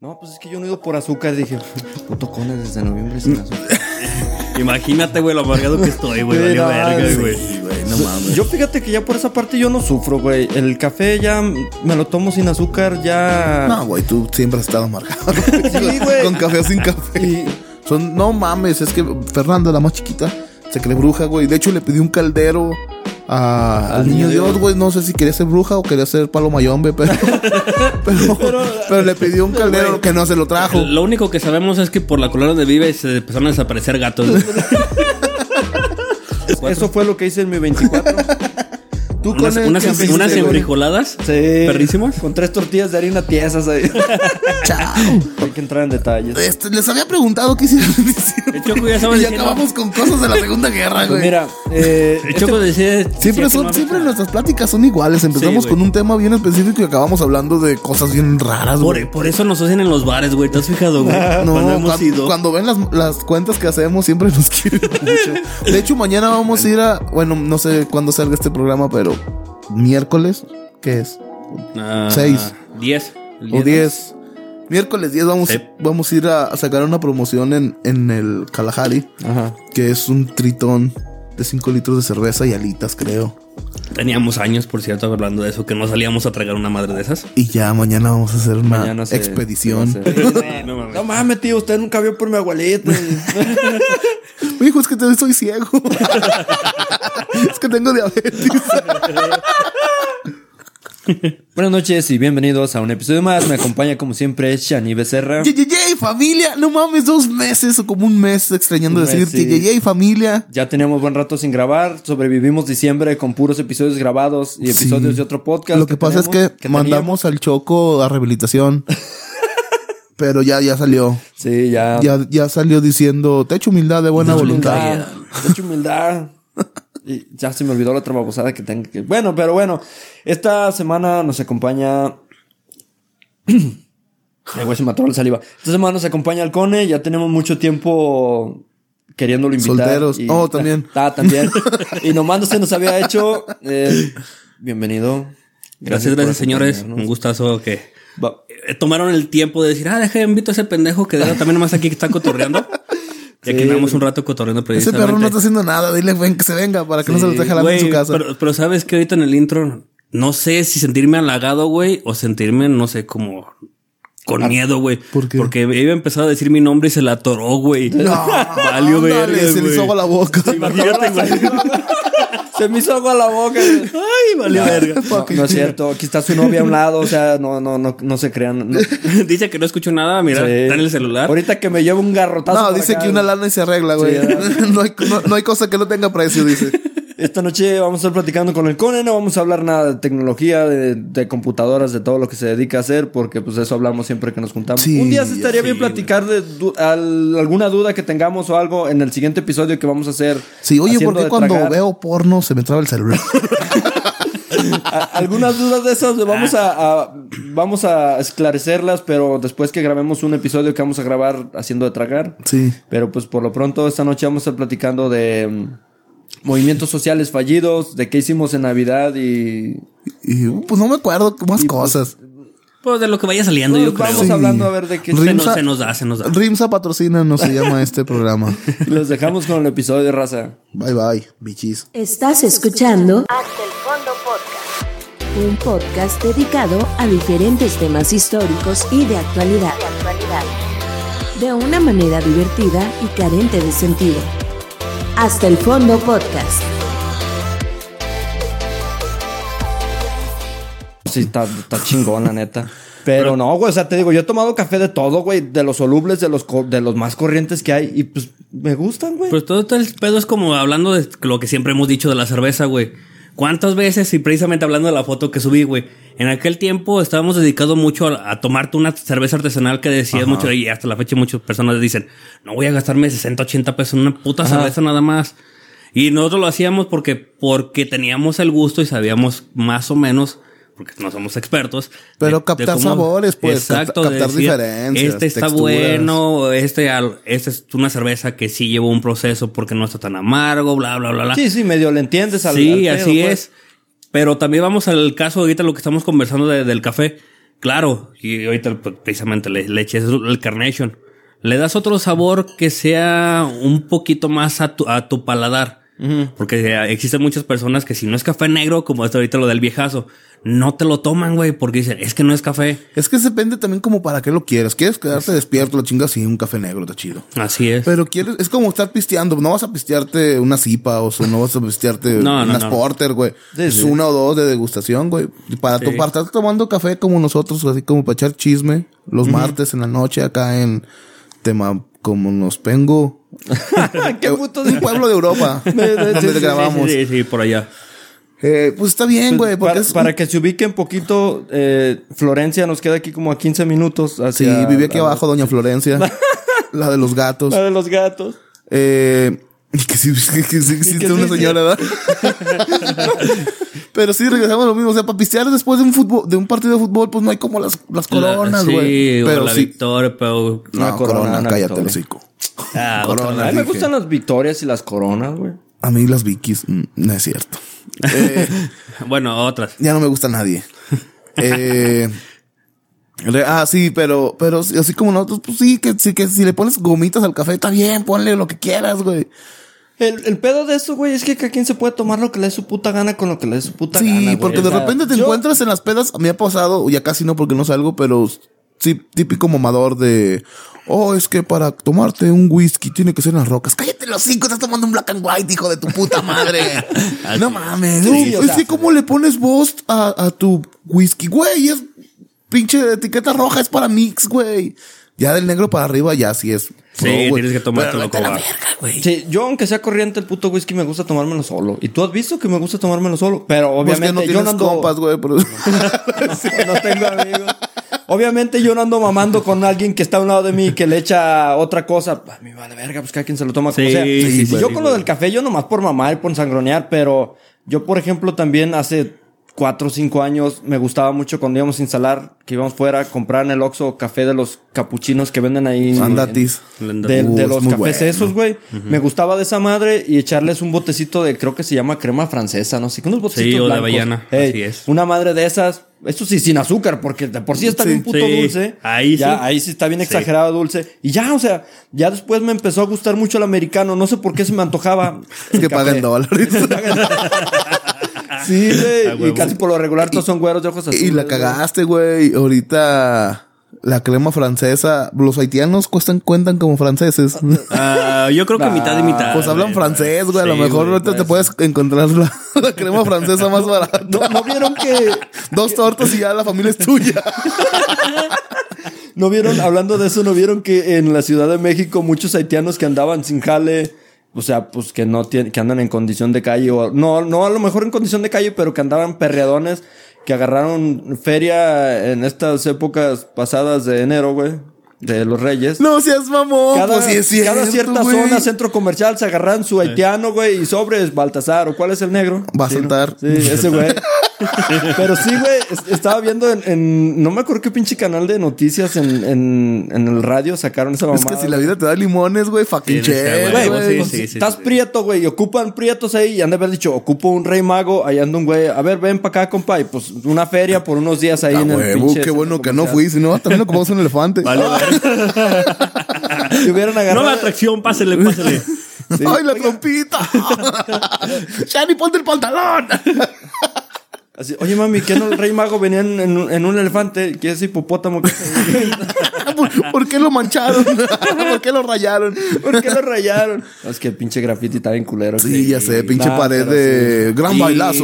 No, pues es que yo no he ido por azúcar. Dije, puto Cone desde noviembre sin azúcar. Imagínate, güey, lo amargado que estoy, güey. Valió verga, güey. No mames. Yo fíjate que ya por esa parte yo no sufro, güey. El café ya me lo tomo sin azúcar, ya... No, güey, tú siempre has estado amargado. Sí, güey. Con café o sin café. No mames, es que Fernanda, la más chiquita, se cree bruja, güey. De hecho, le pidió un caldero al niño Dios, güey. No sé si quería ser bruja o quería ser palo mayombe, pero le pidió un caldero que no se lo trajo. Lo único que sabemos es que por la colonia donde vive se empezaron a desaparecer gatos. Eso fue lo que hice en mi 24. ¿Tú unas enfrijoladas. Sí. Perrísimas. Con 3 tortillas de harina tiesas ahí. Chao. Hay que entrar en detalles. Les había preguntado qué hicieron en diciembre. El Choco ya estaba y diciendo... acabamos con cosas de la Segunda Guerra, güey. Pues mira, el Choco decía... Siempre nuestras pláticas son iguales. Empezamos con un tema bien específico y acabamos hablando de cosas bien raras, güey. Por eso nos hacen en los bares, güey. ¿Te has fijado, güey? Cuando ven las cuentas que hacemos, siempre nos quieren mucho. De hecho, mañana vamos a ir a... Bueno, no sé cuándo salga este programa, pero... miércoles, ¿qué es? 6. 10. O 10. Miércoles 10 vamos a ir a sacar una promoción en el Kalahari. Ajá. Que es un tritón de 5 litros de cerveza y alitas, creo. Teníamos años, por cierto, hablando de eso, que no salíamos a tragar una madre de esas. Y ya mañana vamos a hacer una expedición. No mames, tío, usted nunca vio por mi abuelita. Hijo, es que soy ciego. Es que tengo diabetes. Buenas noches y bienvenidos a un episodio más. Me acompaña como siempre Shani Becerra. ¡Yeyey, familia! No mames, 2 meses o como un mes extrañando decir ¡Yeyey, familia! Ya teníamos buen rato sin grabar. Sobrevivimos diciembre con puros episodios grabados y episodios de otro podcast. Lo que pasa es que mandamos al Choco a rehabilitación. Pero ya salió. Sí, ya salió diciendo, te echo humildad de buena voluntad. Te echo humildad. Y ya se me olvidó la otra babosada que tengo que... Bueno, pero bueno. Esta semana nos acompaña... Güey, se me atoró la saliva. Esta semana nos acompaña el Cone. Ya tenemos mucho tiempo queriéndolo invitar. Solteros. También. También. Y nomás no se nos había hecho. Bienvenido. Gracias, señores. Un gustazo que... tomaron el tiempo de decir, invito a ese pendejo que también nomás aquí que está cotorreando. Ya que andamos un rato cotorreando precisamente. Ese perro no está haciendo nada, dile que se venga para que no se los deje jalando en su casa. Pero sabes que ahorita en el intro, no sé si sentirme halagado, güey, o sentirme, no sé, como con miedo, güey. ¿Por qué? Porque iba a empezar a decir mi nombre y se la atoró, güey. No, valió verga, se le hizo agua la boca. Imagínate, güey. Se me hizo agua la boca. Ay, valió verga. No es cierto. Aquí está su novia a un lado. O sea, no se crean. No. Dice que no escucho nada. Mira, está en el celular. Ahorita que me llevo un garrotazo. No, dice que una lana y se arregla, güey. Sí, no hay cosa que no tenga precio, dice. Esta noche vamos a estar platicando con el Cone. No vamos a hablar nada de tecnología, de computadoras, de todo lo que se dedica a hacer, porque pues eso hablamos siempre que nos juntamos. Sí, un día se estaría bien platicar de alguna duda que tengamos o algo en el siguiente episodio que vamos a hacer. Sí, oye, ¿por qué cuando veo porno se me traba el celular? Algunas dudas de esas vamos a esclarecerlas, pero después que grabemos un episodio que vamos a grabar haciendo de tragar. Sí. Pero pues por lo pronto esta noche vamos a estar platicando de movimientos sociales fallidos, de qué hicimos en Navidad y pues no me acuerdo más cosas. Pues de lo que vaya saliendo, yo creo. Vamos hablando a ver de qué se nos da. Rimsa patrocina, no se llama este programa. Los dejamos con el episodio de raza. Bye, bichis. Estás escuchando Hasta el Fondo Podcast, un podcast dedicado a diferentes temas históricos y de actualidad. De una manera divertida y carente de sentido. Hasta el Fondo Podcast. Sí, está chingón, la neta. Pero no, güey, o sea, te digo, yo he tomado café de todo, güey, de los solubles, de los más corrientes que hay, y pues me gustan, güey. Pues todo el pedo es como hablando de lo que siempre hemos dicho de la cerveza, güey. ¿Cuántas veces? Y precisamente hablando de la foto que subí, güey. En aquel tiempo estábamos dedicados mucho a tomarte una cerveza artesanal que decías mucho, y hasta la fecha muchas personas dicen, no voy a gastarme 60, 80 pesos en una puta cerveza nada más. Y nosotros lo hacíamos porque teníamos el gusto y sabíamos más o menos, porque no somos expertos. Pero captar sabores, pues. Exacto. Captar decir, diferencias. Este está bueno, este es una cerveza que sí llevó un proceso porque no está tan amargo, bla, bla, bla, bla. Sí, medio le entiendes al Sí, pedo, así pues. es. Pero también vamos al caso ahorita lo que estamos conversando del café. Claro, y ahorita pues, precisamente le eches el Carnation. Le das otro sabor que sea un poquito más a tu paladar. Porque existen muchas personas que si no es café negro, como hasta ahorita lo del viejazo, no te lo toman, güey, porque dicen, es que no es café. Es que depende también como para qué lo quieres. ¿Quieres quedarte despierto? La chinga, sí, un café negro está chido. Así es. Pero quieres, es como estar pisteando. No vas a pistearte una cipa o no vas a pistearte unas porter, güey. Sí, es 1 o 2 de degustación, güey. Para estar tomando café como nosotros, así como para echar chisme los martes en la noche acá en tema como nos pengo. ¿Qué puto un pueblo de Europa donde grabamos. Sí, por allá. Pues está bien, güey. Para que se ubique un poquito, Florencia nos queda aquí como a 15 minutos. Sí, vive aquí abajo, doña Florencia. La de los gatos. La de los gatos. Y que sí existe una señora, ¿verdad? Pero sí, regresamos a lo mismo. O sea, para pistear después de un partido de fútbol, pues no hay como las coronas, güey. Sí, pero la victoria, pero... No, corona, cállate el hocico. Corona. A mí me gustan las victorias y las coronas, güey. A mí las Vickies, no es cierto. Bueno, otras. Ya no me gusta nadie. Sí, pero así como nosotros, pues sí, que si le pones gomitas al café, está bien, ponle lo que quieras, güey. El pedo de eso, güey, es que cada quien se puede tomar lo que le dé su puta gana con lo que le dé su puta gana. Sí, porque de repente te encuentras en las pedas. Me ha pasado, ya casi no porque no salgo, pero sí, típico mamador de... es que para tomarte un whisky tiene que ser en las rocas. Cállate los 5, estás tomando un black and white, hijo de tu puta madre. No mames. Sí, es que ¿cómo le pones voz a tu whisky? Güey, es pinche etiqueta roja, es para mix, güey. Ya del negro para arriba ya sí es... Sí, tienes que tomártelo como va. Sí, yo aunque sea corriente el puto whisky me gusta tomármelo solo. Y tú has visto que me gusta tomármelo solo. Pero obviamente pues que no yo no ando... compas, güey. Pero... Sí, no tengo amigos. Obviamente yo no ando mamando con alguien que está a un lado de mí y que le echa otra cosa. A mí vale verga, pues cada quien se lo toma como sea. Sí, yo con lo del café, yo nomás por mamar y por sangronear. Pero yo, por ejemplo, también hace 4 o 5 años me gustaba mucho cuando íbamos a instalar, que íbamos fuera a comprar en el Oxxo café de los capuchinos que venden ahí. Andatis. De los cafés bueno. Esos, güey. Me gustaba de esa madre y echarles un botecito de, creo que se llama crema francesa, no sé, con unos botecitos blancos. de avellana, así es. Una madre de esas, eso sí, sin azúcar, porque de por sí está bien puto dulce. Ahí sí está bien exagerado dulce. Y ya, o sea, ya después me empezó a gustar mucho el americano. No sé por qué se me antojaba. Es que pagan dólares. Sí, güey. Y casi por lo regular todos son güeros de ojos azules. Y la cagaste, güey. Ahorita la crema francesa, los haitianos cuentan como franceses. Yo creo que mitad y mitad. Pues hablan francés, güey. A lo mejor ahorita te puedes encontrar la crema francesa más barata. ¿No vieron que 2 tortas y ya la familia es tuya? ¿No vieron, hablando de eso, no vieron que en la Ciudad de México muchos haitianos que andaban sin jale, o sea, pues que no tienen, que andan en condición de calle, o no a lo mejor en condición de calle, pero que andaban perreadones, que agarraron feria en estas épocas pasadas de enero, güey, de los Reyes? No seas mamón. Cada cierta güey. Zona, centro comercial, se agarran su haitiano, güey, y sobres Baltasar, ¿o cuál es el negro? Va a saltar. Sí, ese güey. Pero sí, güey, estaba viendo no me acuerdo qué pinche canal de noticias en el radio sacaron esa mamada. Es que si la vida te da limones, güey, fucking chévere, güey. Estás prieto, güey, y ocupan prietos ahí, y han de haber dicho, ocupo un rey mago, ahí anda un güey, a ver, ven para acá, compa, y pues una feria por unos días ahí en el pinche... Qué bueno que no fui, si no, también lo ocupamos un elefante. Vale, Si hubieran agarrado... No la atracción, pásele. Sí. ¡Ay, la trompita! ¡Shani, ponte el pantalón! Así, oye, mami, ¿qué no el rey mago venía en un elefante? ¿Qué es hipopótamo? ¿Por qué lo mancharon? ¿Por qué lo rayaron? ¿Por qué lo rayaron? Es que el pinche graffiti está bien culero. Sí, ya sé, pinche pared de gran bailazo.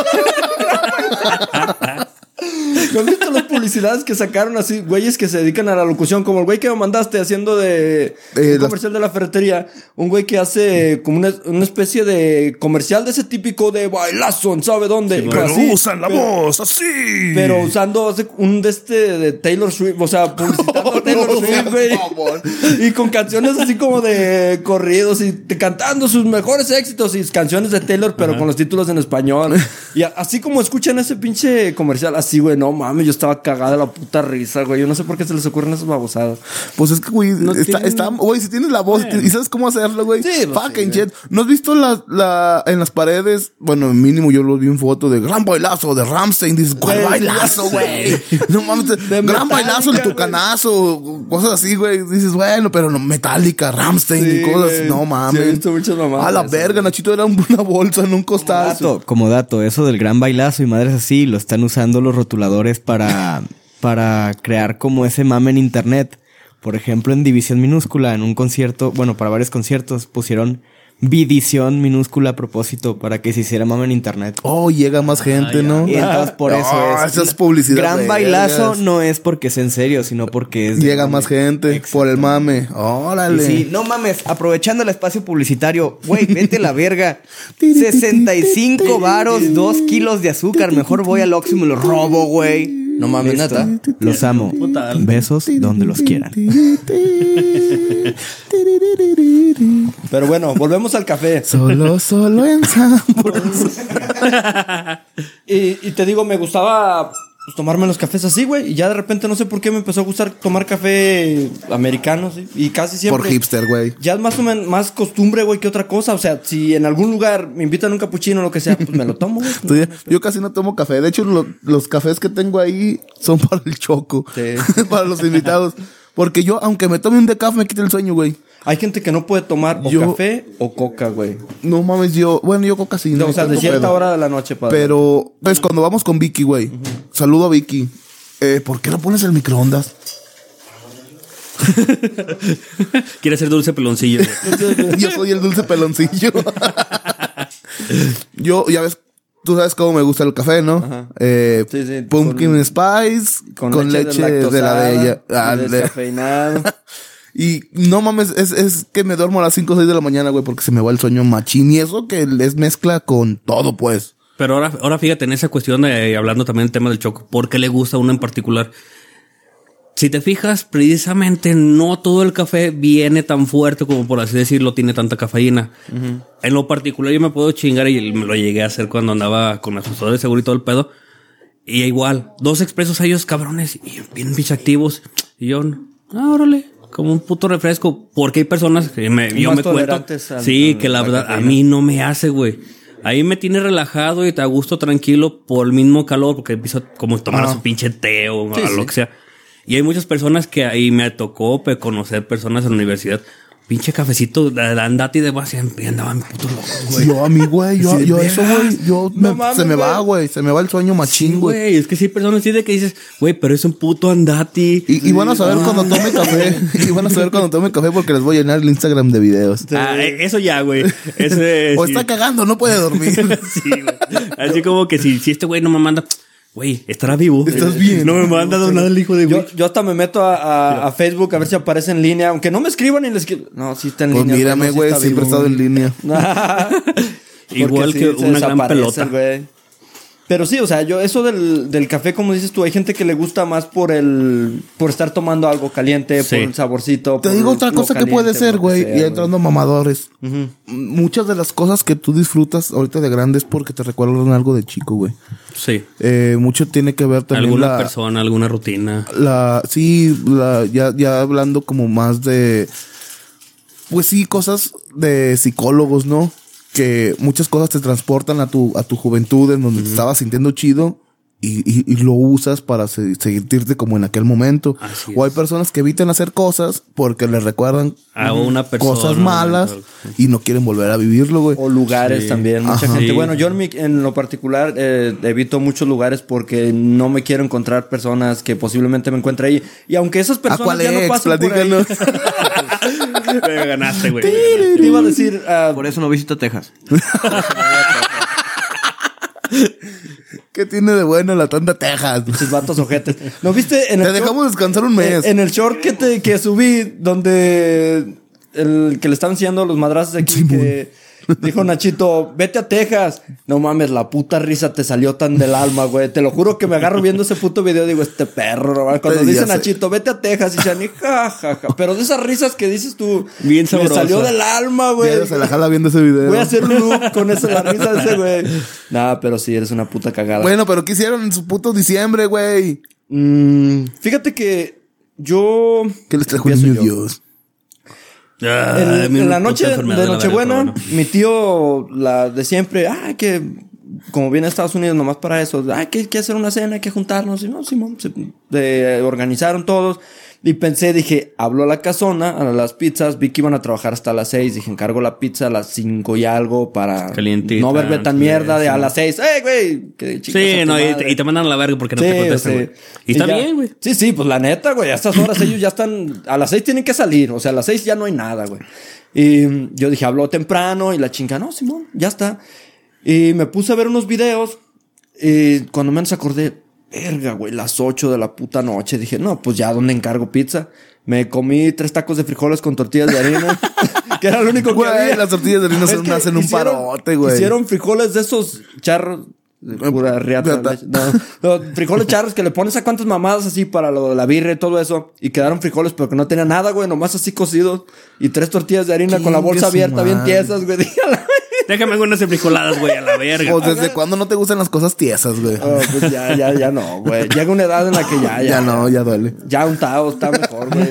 ¿No has visto las publicidades que sacaron así? Güeyes que se dedican a la locución, como el güey que me mandaste haciendo de un comercial de la ferretería. Un güey que hace como una especie de comercial de ese típico de bailazo, ¿sabe dónde? Sí, pero así, usan la voz así. Pero usando un de Taylor Swift, o sea, publicitando a Taylor Swift, güey. Y con canciones así como de corridos y cantando sus mejores éxitos y canciones de Taylor, pero con los títulos en español. Y así como escuchan ese pinche comercial, así, güey, no mames. mames, yo estaba cagada de la puta risa, güey. Yo no sé por qué se les ocurren esas babosadas. Pues es que, güey, güey, si tienes la voz y sabes cómo hacerlo, güey. Sí, fucking shit. ¿No has visto en las paredes? Bueno, mínimo yo lo vi en foto de gran bailazo de Rammstein. Dices, ¿cuál bailazo, güey? No mames, gran bailazo, el tucanazo, cosas así, güey. Dices, bueno, pero no, Metallica, Rammstein y cosas así. No mames. Sí, he visto muchas mamadas. A la verga, Nachito era una bolsa en un costal. Como dato, eso del gran bailazo y madres así, lo están usando los rotuladores para crear como ese mame en internet. Por ejemplo, en División Minúscula, en un concierto, bueno, para varios conciertos, pusieron Vidición minúscula a propósito para que se hiciera mame en internet. Oh, llega más gente, ¿no? Y entonces por eso esa es publicidad. Gran bailazo no es porque es en serio, sino porque es... Llega más gente por el mame. Órale. Sí, no mames, aprovechando el espacio publicitario. Güey, vete la verga. 65 varos, 2 kilos de azúcar. Mejor voy al Oxxo y me lo robo, güey. No mames, neta. Los amo. Besos donde los quieran. Pero bueno, volvemos al café. Solo en y te digo, me gustaba pues, tomarme los cafés así, güey. Y ya de repente no sé por qué me empezó a gustar tomar café americano, ¿sí? Y casi siempre. Por hipster, güey. Ya es más o menos más costumbre, güey, que otra cosa. O sea, si en algún lugar me invitan un capuchino o lo que sea, pues me lo tomo, güey. Yo casi no tomo café. De hecho, los cafés que tengo ahí son para el choco. Sí. Para los invitados. Porque yo, aunque me tome un decaf, me quita el sueño, güey. Hay gente que no puede tomar café o coca, güey. No mames, yo coca sí. No, o sea, de cierta hora de la noche, padre. Pero, pues, cuando vamos con Vicky, güey. Saludo a Vicky. ¿Por qué no pones el microondas? Quiere ser dulce peloncillo. Yo soy el dulce peloncillo. Ya ves, tú sabes cómo me gusta el café, ¿no? Ajá. Sí, pumpkin spice con leche de la de ella. Descafeinado. Y no mames, es que me duermo a las 5 o 6 de la mañana, güey, porque se me va el sueño machín. Y eso que es mezcla con todo, pues. Pero ahora fíjate en esa cuestión de hablando también del tema del choco. ¿Por qué le gusta a uno en particular? Si te fijas, precisamente no todo el café viene tan fuerte como por así decirlo, tiene tanta cafeína. Uh-huh. En lo particular yo me puedo chingar y me lo llegué a hacer cuando andaba con asesor de seguro y todo el pedo. Y igual, 2 expresos a ellos cabrones y bien activos. Y yo, órale. Como un puto refresco. Porque hay personas que yo me cuento. Sí, que la verdad a mí no me hace, güey. Ahí me tiene relajado y te a gusto tranquilo por el mismo calor. Porque empiezo como tomar su pinche té o lo que sea. Y hay muchas personas que ahí me tocó conocer personas en la universidad. Pinche cafecito de andati de base y andaban putos locos, güey. Yo a mí, güey, yo eso, güey, se me va, güey, se me va el sueño machín, güey. Sí, es que sí hay personas así de que dices, güey, pero es un puto andati. Y van a saber cuando tome café. Y van a saber cuando tome café porque les voy a llenar el Instagram de videos. Eso ya, güey. O está cagando, no puede dormir. Sí, güey. Así como que si este güey no me manda... Güey, estará vivo. ¿Estás bien? No me manda nada el hijo de güey. Yo hasta me meto a Facebook a ver si aparece en línea. Aunque no me escriban ni les escribo. No, sí está en línea. Pues mírame, güey, siempre he estado en línea. Igual que una gran pelota. Güey. Pero sí, o sea, yo eso del café, como dices tú, hay gente que le gusta más por estar tomando algo caliente, por el saborcito. Te digo otra cosa que puede ser, güey, y entrando mamadores. Uh-huh. Muchas de las cosas que tú disfrutas ahorita de grande es porque te recuerdan algo de chico, güey. Sí. Mucho tiene que ver también alguna persona, alguna rutina. Ya hablando como más de, pues sí, cosas de psicólogos, ¿no? Que muchas cosas te transportan a tu juventud en donde te estabas sintiendo chido y lo usas para sentirte como en aquel momento. O hay personas que evitan hacer cosas porque les recuerdan a una persona, cosas malas y no quieren volver a vivirlo, güey. O lugares también. Mucha gente. Bueno, yo en lo particular evito muchos lugares porque no me quiero encontrar personas que posiblemente me encuentre ahí. Y aunque esas personas ya no pasan por ahí. Me ganaste, güey. Te iba a decir... por eso no visito Texas. ¿Qué tiene de bueno la tanda Texas? Sus vatos ojetes. ¿No viste? Te dejamos descansar un mes. En el short que subí, donde el que le estaban enseñando los madrazos aquí, Dijo Nachito, vete a Texas. No mames, la puta risa te salió tan del alma, güey. Te lo juro que me agarro viendo ese puto video. Digo, este perro, ¿no? Cuando dice Nachito, vete a Texas. Y Shani, jajaja. Pero de esas risas que dices tú, bien sabrosa. Me salió del alma, güey. Ya se la jala viendo ese video. Voy a hacer un loop con eso, la risa de ese, güey. Nah, pero sí, eres una puta cagada. Bueno, pero ¿qué hicieron en su puto diciembre, güey? Fíjate que yo... ¿Qué les trajo el niño Dios? En la noche de Nochebuena, mi tío, la de siempre, que como viene a Estados Unidos nomás para eso, que hay que hacer una cena, hay que juntarnos. Y no, Simón, se organizaron todos. Y dije, hablo a la casona, a las pizzas, vi que iban a trabajar hasta las 6. Dije, encargo la pizza a las 5 y algo para calientita, no verme tan mierda de a las 6. Güey! Sí, no, y te mandan a la verga porque no te contestan, güey. Y está bien, güey. Sí, pues la neta, güey. A estas horas ellos ya están... A las 6 tienen que salir. O sea, a las 6 ya no hay nada, güey. Y yo dije, habló temprano. Y la chinga, no, Simón, ya está. Y me puse a ver unos videos. Y cuando menos acordé... Verga, güey, las 8 de la puta noche. Dije, no, pues ya, ¿dónde encargo pizza? Me comí 3 tacos de frijoles con tortillas de harina. Que era lo único que había. Las tortillas de harina hacen un parote, güey. Hicieron frijoles de esos charros. Pura riata. No, frijoles charros que le pones a cuantas mamadas así para lo de la birria y todo eso. Y quedaron frijoles, pero que no tenía nada, güey. Nomás así cocidos. Y 3 tortillas de harina con la bolsa abierta, bien tiesas, güey. Déjame unas enfrijoladas, güey, a la verga. Pues ¿desde cuándo no te gustan las cosas tiesas, güey? Oh, pues ya no, güey. Llega una edad en la que ya no, ya duele. Ya un tao está mejor, güey.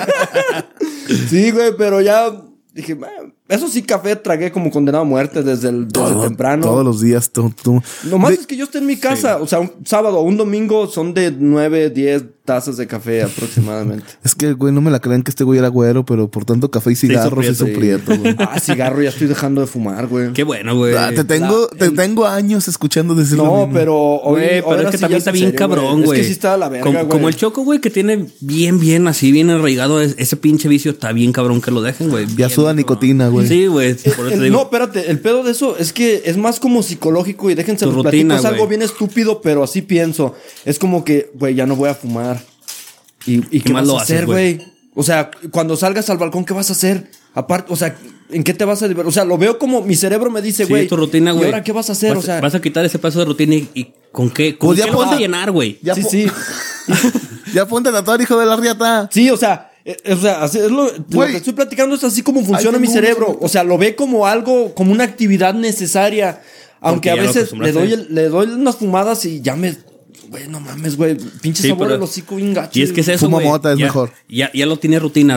Sí, güey, pero ya dije, eso sí, café tragué como condenado a muerte desde temprano. Todos los días. Nomás es que yo esté en mi casa. Sí. O sea, un sábado o un domingo son de 9, 10 tazas de café aproximadamente. Es que, güey, no me la crean que este güey era güero, pero por tanto café y cigarros hizo prieto, güey. Cigarro, ya estoy dejando de fumar, güey. Qué bueno, güey. Te tengo años escuchando decir lo mismo. No, pero... pero es que también está bien cabrón, güey. Es que sí está a la verga, güey. Como el Choco, güey, que tiene bien así, bien arraigado ese pinche vicio. Está bien cabrón que lo dejen, güey. Ya suda nicotina, güey. Sí, güey. No, espérate. El pedo de eso es que es más como psicológico y déjense los platico. Es algo bien estúpido, pero así pienso. Es como que, güey, ya no voy a fumar. ¿Y qué vas a hacer, güey? O sea, cuando salgas al balcón, ¿qué vas a hacer? Aparte, o sea, ¿en qué te vas a divertir? O sea, lo veo como mi cerebro me dice, güey, tu rutina, güey. ¿Y ahora qué vas a hacer? Vas a quitar ese paso de rutina y ¿con qué? ¿Con qué lo vas a llenar, güey? Sí. Ya ponte a tatuar, hijo de la riata. Sí, o sea, así es lo que estoy platicando es así como funciona mi cerebro. O sea, lo ve como algo, como una actividad necesaria. Aunque a veces le doy unas fumadas y ya me... Güey, no mames, güey. Pinche sabor del hocico bien gacho. Y es que es eso, Fuma güey. mota es mejor. Ya lo tiene rutina.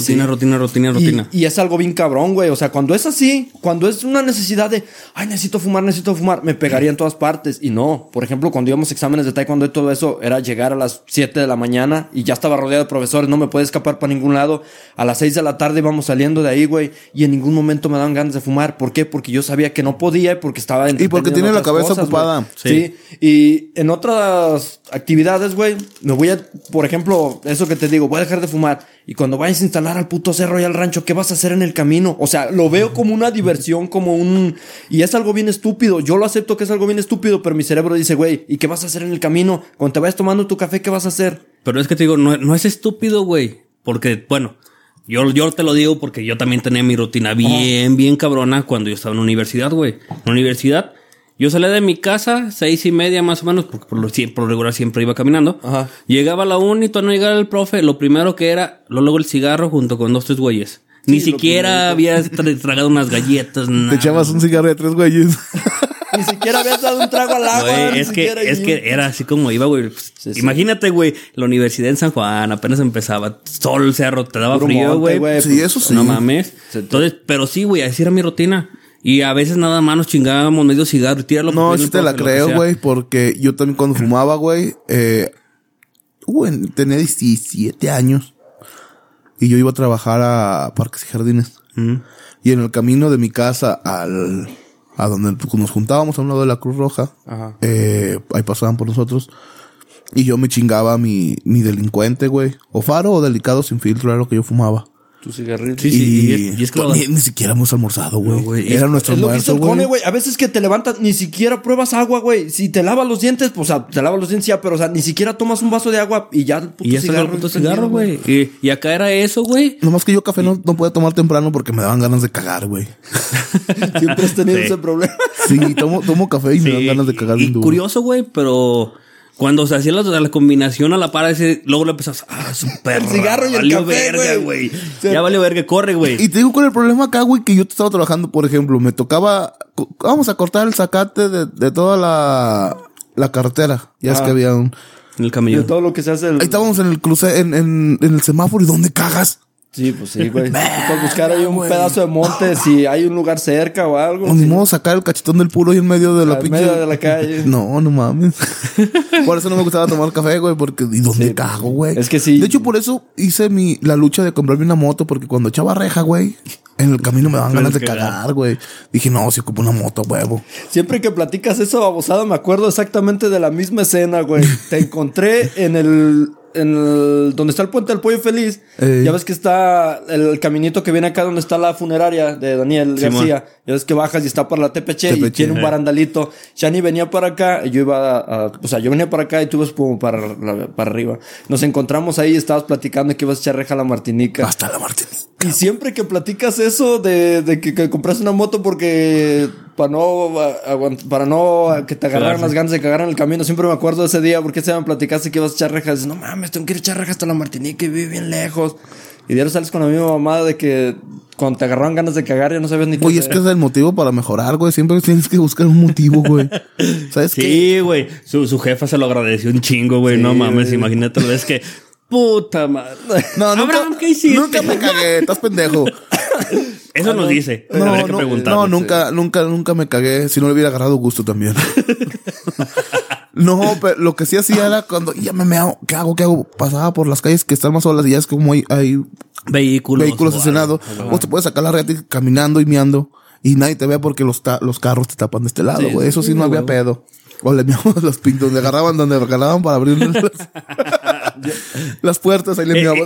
Y es algo bien cabrón, güey. O sea, cuando es así, cuando es una necesidad de... necesito fumar, me pegaría en todas partes. Y no. Por ejemplo, cuando íbamos a exámenes de taekwondo y todo eso, era llegar a las 7 de la mañana y ya estaba rodeado de profesores. No me puede escapar para ningún lado. A las 6 de la tarde íbamos saliendo de ahí, güey. Y en ningún momento me daban ganas de fumar. ¿Por qué? Porque yo sabía que no podía y porque estaba... Y porque tiene la cabeza ocupada. Sí. Y en otras actividades, güey, me voy a, por ejemplo, eso que te digo, voy a dejar de fumar. Y cuando vayas a instalar al puto cerro y al rancho, ¿qué vas a hacer en el camino? O sea, lo veo como una diversión, como un... Y es algo bien estúpido. Yo lo acepto que es algo bien estúpido, pero mi cerebro dice, güey, ¿y qué vas a hacer en el camino? Cuando te vayas tomando tu café, ¿qué vas a hacer? Pero es que te digo, no es estúpido, güey. Porque, bueno, yo te lo digo porque yo también tenía mi rutina bien cabrona cuando yo estaba en la universidad, güey. En la universidad... Yo salía de mi casa 6:30 más o menos, porque por lo regular siempre iba caminando. Ajá. Llegaba a la uni, no llegaba el profe. Lo primero que era, luego el cigarro junto con 2, 3 güeyes. Ni siquiera había tragado unas galletas, nada. Te echabas un cigarro de 3 güeyes. Ni siquiera habías dado un trago al agua. Güey, es que era así como iba, güey. Sí. Imagínate, güey, la universidad en San Juan apenas empezaba. Sol, cerro, te daba frío, güey. Sí, eso sí. No mames. Entonces, pero sí, güey, así era mi rutina. Y a veces nada más nos chingábamos medio cigarro y tíralo. No, sí te la creo, güey, porque yo también cuando fumaba, güey, tenía 17 años y yo iba a trabajar a Parques y Jardines. Y en el camino de mi casa a donde nos juntábamos a un lado de la Cruz Roja, ahí pasaban por nosotros y yo me chingaba mi delincuente, güey, o faro o delicado sin filtro era lo que yo fumaba. Tu cigarrito. Sí, y es que ni siquiera hemos almorzado, güey. No, Era nuestro Es lo que dice almuerzo, el Cone, güey. A veces que te levantas, ni siquiera pruebas agua, güey. Si te lavas los dientes, pues, o sea, te lavas los dientes ya, pero, o sea, ni siquiera tomas un vaso de agua y ya el puto Y ya está el puto cigarro, güey. Y acá era eso, güey. Nomás que yo café no podía tomar temprano porque me daban ganas de cagar, güey. Siempre has tenido Sí. ese problema. Sí, tomo café y me dan ganas de cagar bien Y duro. curioso, güey, pero cuando se hacía la combinación a la par, luego le empezás, su perro. El cigarro y el valió café, verga, güey. güey. Ya valió verga, corre, güey. Y te digo cuál es el problema acá, güey, que yo te estaba trabajando, por ejemplo, me tocaba, vamos a cortar el zacate de toda la carretera. Ya es que había un... En el De camellón. todo lo que se hace. Ahí estábamos en el cruce, en el semáforo, ¿y dónde cagas? Sí, pues sí, güey. Puedes buscar ahí un pedazo de monte si hay un lugar cerca o algo. O ni modo sacar el cachetón del puro ahí en medio de la En pinche... medio de la calle. No mames. Por eso no me gustaba tomar café, güey, porque ¿y dónde cago, güey? Es que sí. De hecho, por eso hice la lucha de comprarme una moto, porque cuando echaba reja, güey, en el camino me daban ganas de cagar, güey. Dije, no, si ocupo una moto, huevo. Siempre que platicas eso, babosada, me acuerdo exactamente de la misma escena, güey. Te encontré en el donde está el puente del Pollo Feliz. Ya ves que está el caminito que viene acá donde está la funeraria de Daniel García. Ya ves que bajas y está para la Tepeche y tiene un barandalito. Shani venía para acá y yo iba o sea, yo venía para acá y tú ibas como para arriba. Nos encontramos ahí y estabas platicando que ibas a echar reja a la Martinica. Hasta la Martinica. Y siempre que platicas eso de que compraste una moto porque para no que te agarraran las ganas de cagar en el camino, siempre me acuerdo de ese día porque ese día me platicaste que ibas a echar rejas. Dices, no mames, tengo que ir a echar rejas hasta la Martinica y vive bien lejos. Y diario sales con la misma mamada de que cuando te agarraron ganas de cagar ya no sabes ni qué Oye, es que es el motivo para mejorar, güey. Siempre tienes que buscar un motivo, güey. ¿Sabes qué? Sí, güey. Su jefa se lo agradeció un chingo, güey. No mames, imagínate la vez que... Puta madre. No, Abraham, ¿qué hiciste? Nunca me cagué, estás pendejo. Eso nos dice. Habría que preguntar. No, nunca me cagué. Si no le hubiera agarrado gusto también. No, pero lo que sí hacía era cuando ya me meo, ¿qué hago? Pasaba por las calles que están más solas y ya es como hay vehículos estacionados. Vos te puedes sacar la reta caminando y meando y nadie te ve porque los carros te tapan de este lado, güey. Eso sí no había pedo. O le meamos los pintos donde agarraban para abrir las puertas, ahí le meamos.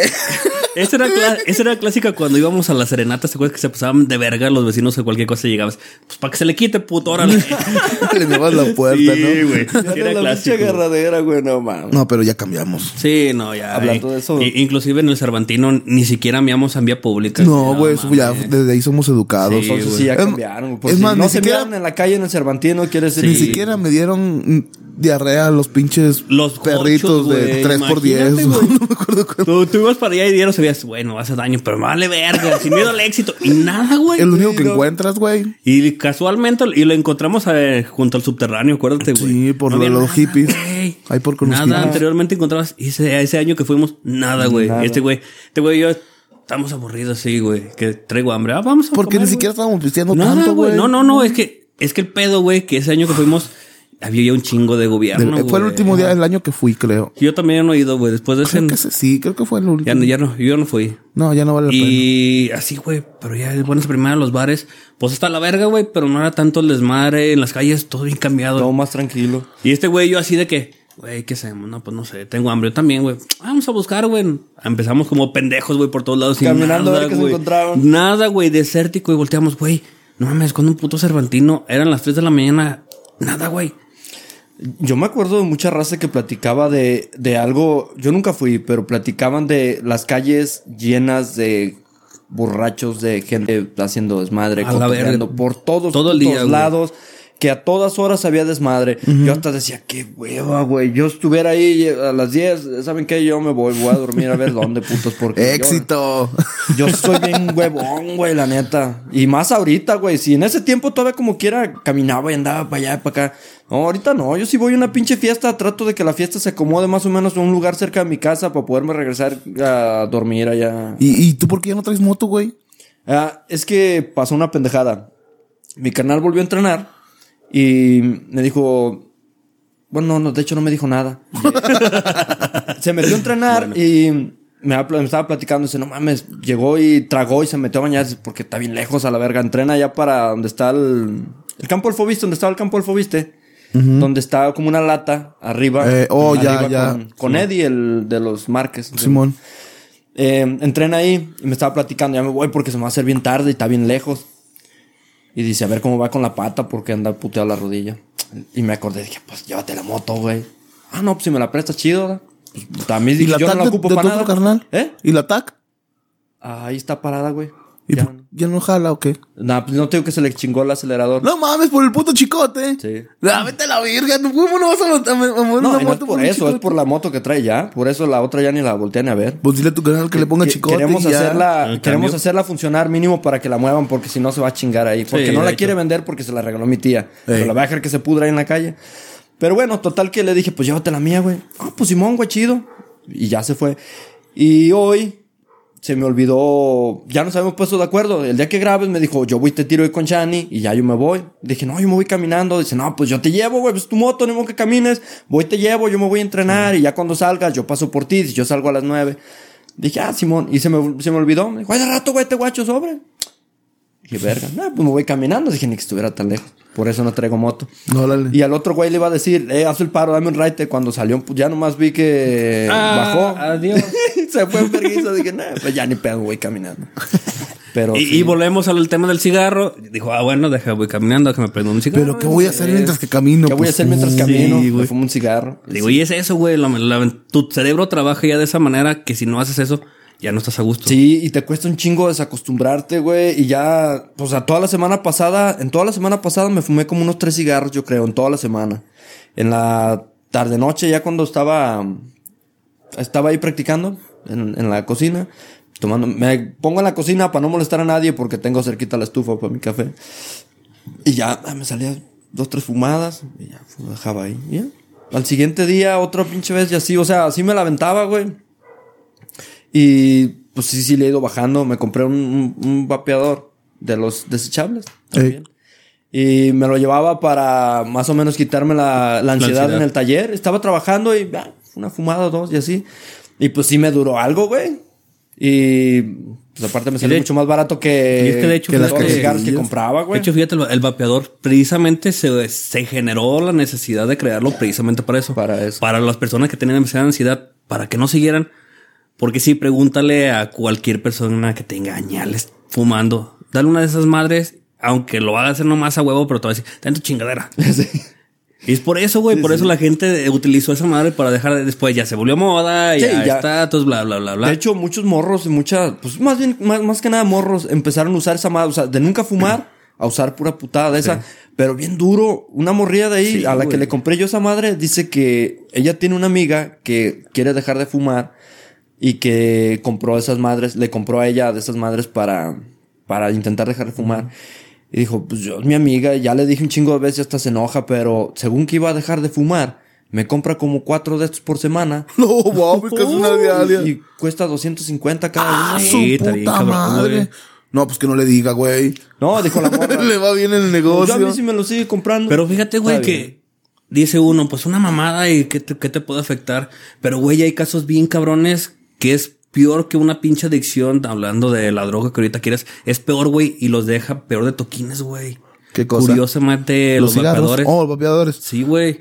Esa era clásica cuando íbamos a las serenatas. ¿Te acuerdas que se pasaban de verga los vecinos o cualquier cosa y llegabas? Pues para que se le quite, puto, órale. Le meabas la puerta, Sí, ¿no? güey. Era la pinche agarradera, güey, no mames. No, pero ya cambiamos. Sí, no, ya. Hablando de eso. Inclusive en el Cervantino ni siquiera meamos en vía pública. No, güey, eso ya desde ahí somos educados. Sí, Entonces sí ya cambiaron. Es más, no ni se siquiera- miran en la calle en el Cervantino, quiere decir. Ni siquiera me dieron diarrea los pinches Los perritos corchos, de güey, 3x10. imagínate, No güey. me acuerdo cuánto. Tú ibas para allá y diario sabías, bueno, va a hacer daño, pero me vale verga, sin miedo al éxito. Y nada, güey. Es lo único que encuentras, güey. Y casualmente, y lo encontramos junto al subterráneo, acuérdate, güey. Sí, por No había los nada, hippies. güey. Ahí por con los Nada, hippies. anteriormente encontrabas, y ese año que fuimos, nada, güey. Nada. Este güey y yo estamos aburridos, sí, güey, que traigo hambre. Vamos a Porque comer, ni siquiera estábamos pisteando nada, tanto, güey. No, es que el pedo, güey, que ese año que fuimos, había ya un chingo de gobierno, Fue el güey. último día del año que fui, creo. Yo también he ido, güey, después de ese... Creo que fue el último. Yo no fui. No, ya no vale la pena. Y así, güey, pero ya bueno, esa primera los bares, pues hasta la verga, güey, pero no era tanto el desmadre en las calles, todo bien cambiado. Todo más tranquilo. Y este güey, yo así de que, güey, ¿qué hacemos? No, pues no sé, tengo hambre. Yo también, güey. Vamos a buscar, güey. Empezamos como pendejos, güey, por todos lados. sin Caminando nada, a ver qué se güey. encontraban. Nada, güey, desértico. Y volteamos, güey, no mames, con un puto Cervantino. Eran las 3 de la mañana. Nada, güey. Yo me acuerdo de mucha raza que platicaba de algo. Yo nunca fui, pero platicaban de las calles llenas de borrachos, de gente haciendo desmadre, A la cotorreando verga. por todos Todo el día, güey. lados. Que a todas horas había desmadre. Yo hasta decía, qué hueva, güey. Yo estuviera ahí a las 10. ¿Saben qué? Yo me voy a dormir a ver dónde, putos. Porque ¡Éxito! Yo soy bien huevón, güey, la neta. Y más ahorita, güey. Si en ese tiempo todavía como quiera caminaba y andaba para allá y para acá. No, ahorita no. Yo si voy a una pinche fiesta, trato de que la fiesta se acomode más o menos en un lugar cerca de mi casa para poderme regresar a dormir allá. ¿Y tú por qué ya no traes moto, güey? Es que pasó una pendejada. Mi carnal volvió a entrenar y me dijo... Bueno, no, de hecho no me dijo nada. Se metió a entrenar y... Me estaba platicando, dice, no mames, llegó y tragó y se metió a bañar porque está bien lejos a la verga. Entrena allá para donde está el campo del Fobiste, donde estaba el campo del Fobiste. Donde está como una lata arriba. Ya. Con Eddie, el de los Márquez. Simón. entrena ahí y me estaba platicando, ya me voy porque se me va a hacer bien tarde y está bien lejos. Y dice, a ver cómo va con la pata porque anda puteado la rodilla. Y me acordé, dije, pues llévate la moto, güey. Ah, no, pues si me la prestas chido, ¿verdad? Pues también dije, yo no la ocupo para nada. Carnal? ¿Y la TAC? Ahí está parada, güey. ¿Y ya no jala o qué? Nah, pues no te digo que se le chingó el acelerador. No mames, por el puto chicote. Sí. Vete a la virga. ¿Cómo no vas a mover una No, moto no es por eso, es por la moto que trae ya. Por eso la otra ya ni la voltean a ver. Pues dile a tu canal que le ponga chicote. Queremos hacerla funcionar mínimo para que la muevan, porque si no se va a chingar ahí. Porque no la quiere vender porque se la regaló mi tía. Pero la va a dejar que se pudra ahí en la calle. Pero bueno, total que le dije, pues llévate la mía, güey. Ah, pues Simón, güey, chido. Y ya se fue. Y hoy se me olvidó, ya nos habíamos puesto de acuerdo. El día que grabes me dijo, yo voy y te tiro hoy con Chani y ya yo me voy. Dije, no, yo me voy caminando. Dice, no, pues yo te llevo, güey, pues tu moto, no modo que camines. Voy, te llevo, yo me voy a entrenar y ya cuando salgas yo paso por ti. Si yo salgo a las 9. Dije, Simón. Y se me olvidó. Me dijo, ay, de rato, güey, te guacho sobre. Dije, verga, no, pues me voy caminando. Dije, ni que estuviera tan lejos. Por eso no traigo moto. No, dale. Y al otro güey le iba a decir, haz el paro, dame un ride. Cuando salió, pues ya nomás vi que bajó. Adiós. Se fue en vergüenza. Dije, nah, pues ya ni pedo, voy caminando. Pero y volvemos al tema del cigarro. Dijo, bueno, voy caminando, que me prendo un cigarro. Pero ¿qué voy a hacer mientras que camino? ¿Qué voy a hacer mientras camino? Me fumo un cigarro. Digo, y es eso, güey. Tu cerebro trabaja ya de esa manera que si no haces eso, ya no estás a gusto. Sí, y te cuesta un chingo desacostumbrarte, güey. Y ya, o sea, en toda la semana pasada me fumé como unos 3 cigarros, yo creo, en toda la semana. En la tarde-noche, ya cuando estaba ahí practicando en la cocina, me pongo en la cocina para no molestar a nadie porque tengo cerquita la estufa para mi café. Y ya me salía 2, 3 fumadas y ya dejaba ahí. ¿Ya? Al siguiente día, otra pinche vez y así, o sea, así me la aventaba, güey. Y pues sí le he ido bajando. Me compré un vapeador de los desechables también. Y me lo llevaba para más o menos quitarme la ansiedad en el taller. Estaba trabajando y una fumada o 2 y así. Y pues sí me duró algo, güey. Y pues aparte me salió mucho más barato que los cigarros que compraba, güey. De hecho, fíjate, el vapeador precisamente se generó la necesidad de crearlo precisamente para eso. Para las personas que tenían demasiada ansiedad, para que no siguieran. Porque sí, pregúntale a cualquier persona que tenga añales fumando. Dale una de esas madres, aunque lo haga hacer nomás a huevo, pero te va a decir, ten tu chingadera. Sí. Y es por eso, güey. Sí, por eso la gente utilizó esa madre para dejar de... Después ya se volvió moda, ya está, entonces bla, bla, bla, bla. De hecho, muchos morros y pues más que nada morros empezaron a usar esa madre. O sea, de nunca fumar a usar pura putada de esa. Pero bien duro. Una morrilla de ahí a la que le compré yo esa madre dice que ella tiene una amiga que quiere dejar de fumar y que compró esas madres, le compró a ella de esas madres para intentar dejar de fumar. Y dijo, pues yo, mi amiga, ya le dije un chingo de veces, hasta se enoja, pero según que iba a dejar de fumar, me compra como 4 de estos por semana. No, wow, casi una diaria. Y cuesta 250 cada uno. Su puta madre. No, pues que no le diga, güey. No, dijo la morra. Le va bien el negocio. Yo a mí sí me lo sigue comprando. Pero fíjate, güey, que dice uno, pues una mamada y ¿qué te puede afectar? Pero, güey, hay casos bien cabrones que es peor que una pinche adicción, hablando de la droga que ahorita quieres. Es peor, güey, y los deja peor de toquines, güey. ¿Qué cosa? Curiosamente, los vapeadores. Oh, los vapeadores. Sí, güey.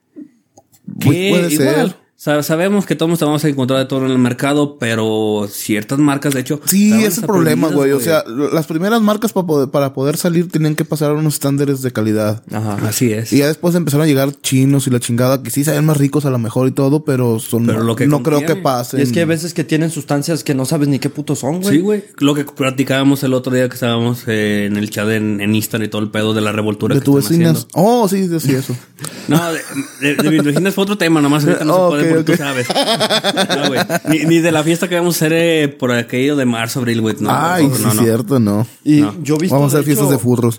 ¿Qué? Puede ser. Sabemos que todos te vamos a encontrar de todo en el mercado, pero ciertas marcas, de hecho... Sí, ese es el problema, güey. O sea, las primeras marcas para poder salir tenían que pasar unos estándares de calidad. Ajá, así es. Y ya después empezaron a llegar chinos y la chingada, que sí saben más ricos a lo mejor y todo, pero no creo que pasen. Y es que hay veces que tienen sustancias que no sabes ni qué putos son, güey. Sí, güey. Lo que platicábamos el otro día que estábamos en el chat en Instagram y todo el pedo de la revoltura de tu vecinas. Oh, sí, eso. No, de mis vecinas fue otro tema, nomás ahorita no se puede porque tú sabes. No, güey. Ni de la fiesta que vamos a hacer por aquello de marzo, abril, güey. No, ay, sí, no. Cierto, no. Y yo he visto, vamos a hacer fiestas de furros.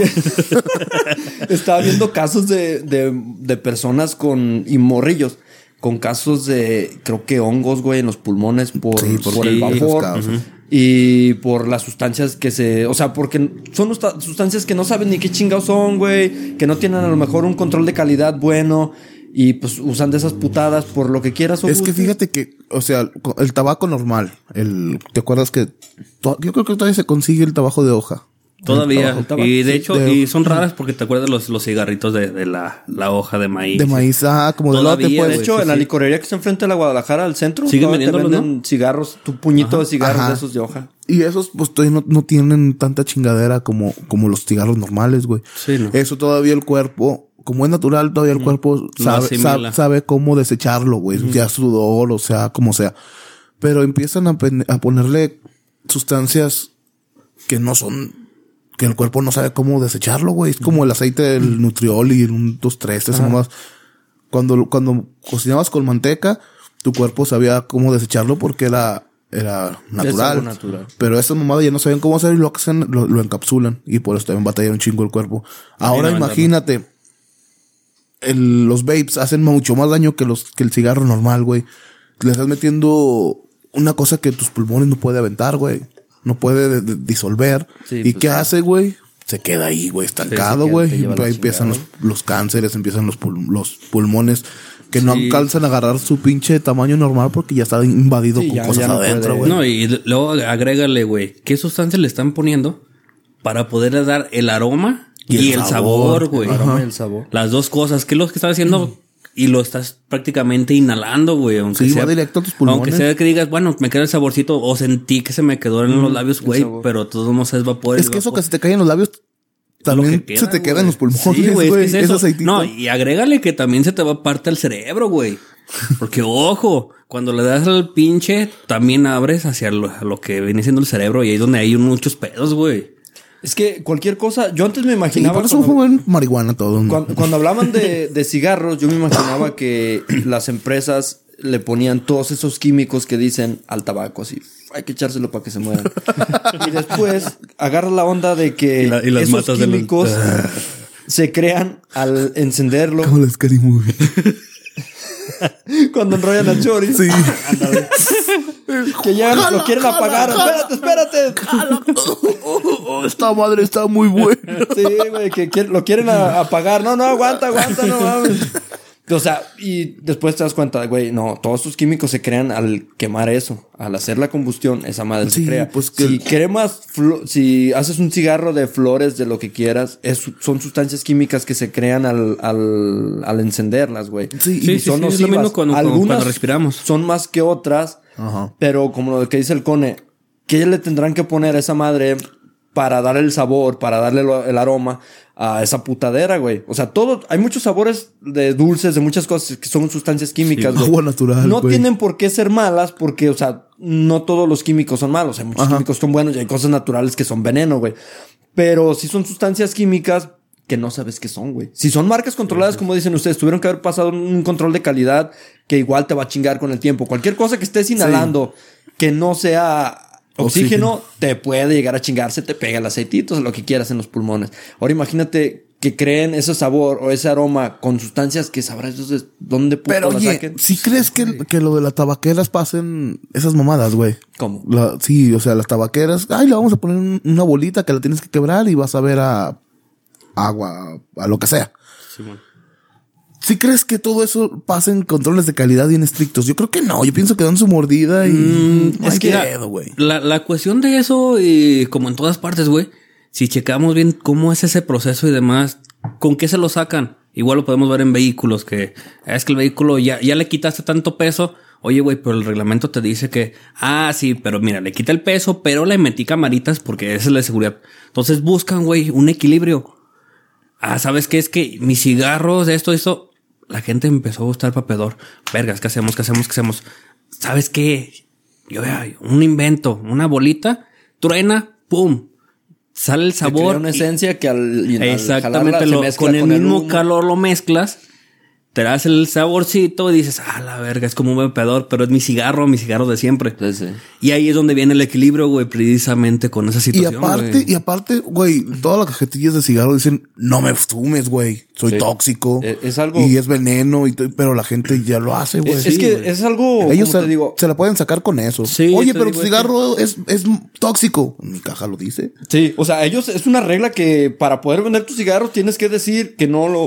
Estaba viendo casos de personas y morrillos con casos de, creo que hongos, güey, en los pulmones por el vapor. Y por las sustancias o sea, porque son sustancias que no saben ni qué chingados son, güey, que no tienen a lo mejor un control de calidad bueno. Y pues usan de esas putadas por lo que quieras. Es que fíjate que, o sea, el tabaco normal, ¿te acuerdas que yo creo que todavía se consigue el tabaco de hoja? Todavía. Y de hecho, y son raras porque te acuerdas los cigarritos de la hoja de maíz. De maíz, como de lote, pues. De hecho, en la licorería que está enfrente de la Guadalajara, al centro, siguen vendiéndolos, venden cigarros, tu puñito de cigarros de esos de hoja. Y esos, pues, todavía no tienen tanta chingadera como los cigarros normales, güey. Sí, ¿no? Eso todavía el cuerpo, como es natural, todavía el cuerpo sabe cómo desecharlo, güey. Ya sudor, o sea, como sea. Pero empiezan a ponerle sustancias que no son, que el cuerpo no sabe cómo desecharlo, güey. Es como el aceite del Nutrioli, un 2, 3, más. Cuando cocinabas con manteca, tu cuerpo sabía cómo desecharlo porque era natural. Pero esas mamadas ya no sabían cómo hacer y lo hacen, lo encapsulan. Y por eso también batalla un chingo el cuerpo. Ahora imagínate, los vapes hacen mucho más daño que el cigarro normal, güey. Le estás metiendo una cosa que tus pulmones no puede aventar, güey. No puede disolver. Sí, ¿y pues qué hace, güey? Se queda ahí, güey, estancado, güey. Y ahí empiezan los cánceres, empiezan los pulmones que no alcanzan a agarrar su pinche tamaño normal porque ya está invadido con cosas adentro, güey. No, y luego agrégale, güey, ¿qué sustancias le están poniendo para poderle dar el aroma y el sabor, güey? El aroma y el sabor. Las dos cosas. ¿Qué es lo que estás haciendo? Y lo estás prácticamente inhalando, güey. Aunque sea directo a tus pulmones. Aunque sea que digas, bueno, me queda el saborcito o sentí que se me quedó en los labios, güey. Pero todo no es vapor. Es que eso que se te cae en los labios también se te queda en los pulmones, güey. Sí, es aceitito. No, y agrégale que también se te va parte al cerebro, güey. Porque, ojo, cuando le das al pinche, también abres hacia lo que viene siendo el cerebro. Y ahí es donde hay muchos pedos, güey. Es que cualquier cosa, yo antes me imaginaba... por eso fuman marihuana todo. Cuando hablaban de cigarros, yo me imaginaba que las empresas le ponían todos esos químicos que dicen al tabaco, así, hay que echárselo para que se mueran. Y después agarra la onda de que esos químicos se crean al encenderlo. Como la Scary Movie. Cuando enrollan al chori. Sí. Que ya lo quieren apagar. Espérate. Esta madre está muy buena. Sí, güey, que lo quieren apagar. No, aguanta, no mames. O sea, y después te das cuenta, güey, no, todos estos químicos se crean al quemar eso, al hacer la combustión, esa madre se crea. Pues que... si haces un cigarro de flores, de lo que quieras, son sustancias químicas que se crean al encenderlas, güey. Sí, son nocivas. Es lo mismo cuando respiramos. Son más que otras, pero como lo que dice el Cone, ¿qué le tendrán que poner a esa madre para darle el sabor, para darle el aroma a esa putadera, güey? O sea, hay muchos sabores de dulces, de muchas cosas que son sustancias químicas. Sí, agua natural, no tienen por qué ser malas porque, o sea, no todos los químicos son malos. Hay muchos químicos que son buenos y hay cosas naturales que son veneno, güey. Pero sí son sustancias químicas que no sabes qué son, güey. Si son marcas controladas, como dicen ustedes, tuvieron que haber pasado un control de calidad que igual te va a chingar con el tiempo. Cualquier cosa que estés inhalando que no sea... Oxígeno te puede llegar a chingarse, te pega el aceitito, lo que quieras en los pulmones. Ahora imagínate que creen ese sabor o ese aroma con sustancias que sabrás dónde puto la saquen. ¿Sí crees que lo de las tabaqueras pasen esas mamadas, güey? ¿Cómo? Sí, o sea, las tabaqueras, le vamos a poner una bolita que la tienes que quebrar y vas a ver a agua, a lo que sea. Sí, bueno. ¿Sí crees que todo eso pasa en controles de calidad bien estrictos? Yo creo que no. Yo pienso que dan su mordida y... es que la cuestión de eso, y como en todas partes, güey, si checamos bien cómo es ese proceso y demás, ¿con qué se lo sacan? Igual lo podemos ver en vehículos, que es que el vehículo ya le quitaste tanto peso. Oye, güey, pero el reglamento te dice que... sí, pero mira, le quita el peso, pero le metí camaritas porque esa es la seguridad. Entonces buscan, güey, un equilibrio. ¿Sabes qué? Es que mis cigarros, esto... La gente empezó a gustar papedor. Vergas, ¿qué hacemos? ¿Sabes qué? Un invento, una bolita, truena, pum. Sale el sabor. Crea una esencia que exactamente, con el mismo calor lo mezclas. Te das el saborcito y dices, la verga, es como un vapeador, pero es mi cigarro de siempre. Sí. Y ahí es donde viene el equilibrio, güey, precisamente con esa situación. Y aparte, güey, todas las cajetillas de cigarro dicen, no me fumes, güey, soy tóxico. Es algo... Y es veneno, pero la gente ya lo hace, güey. Es que es algo... Ellos se la pueden sacar con eso. Sí, oye, pero tu cigarro es tóxico. Mi caja lo dice. Sí, o sea, es una regla que para poder vender tu cigarro tienes que decir que no lo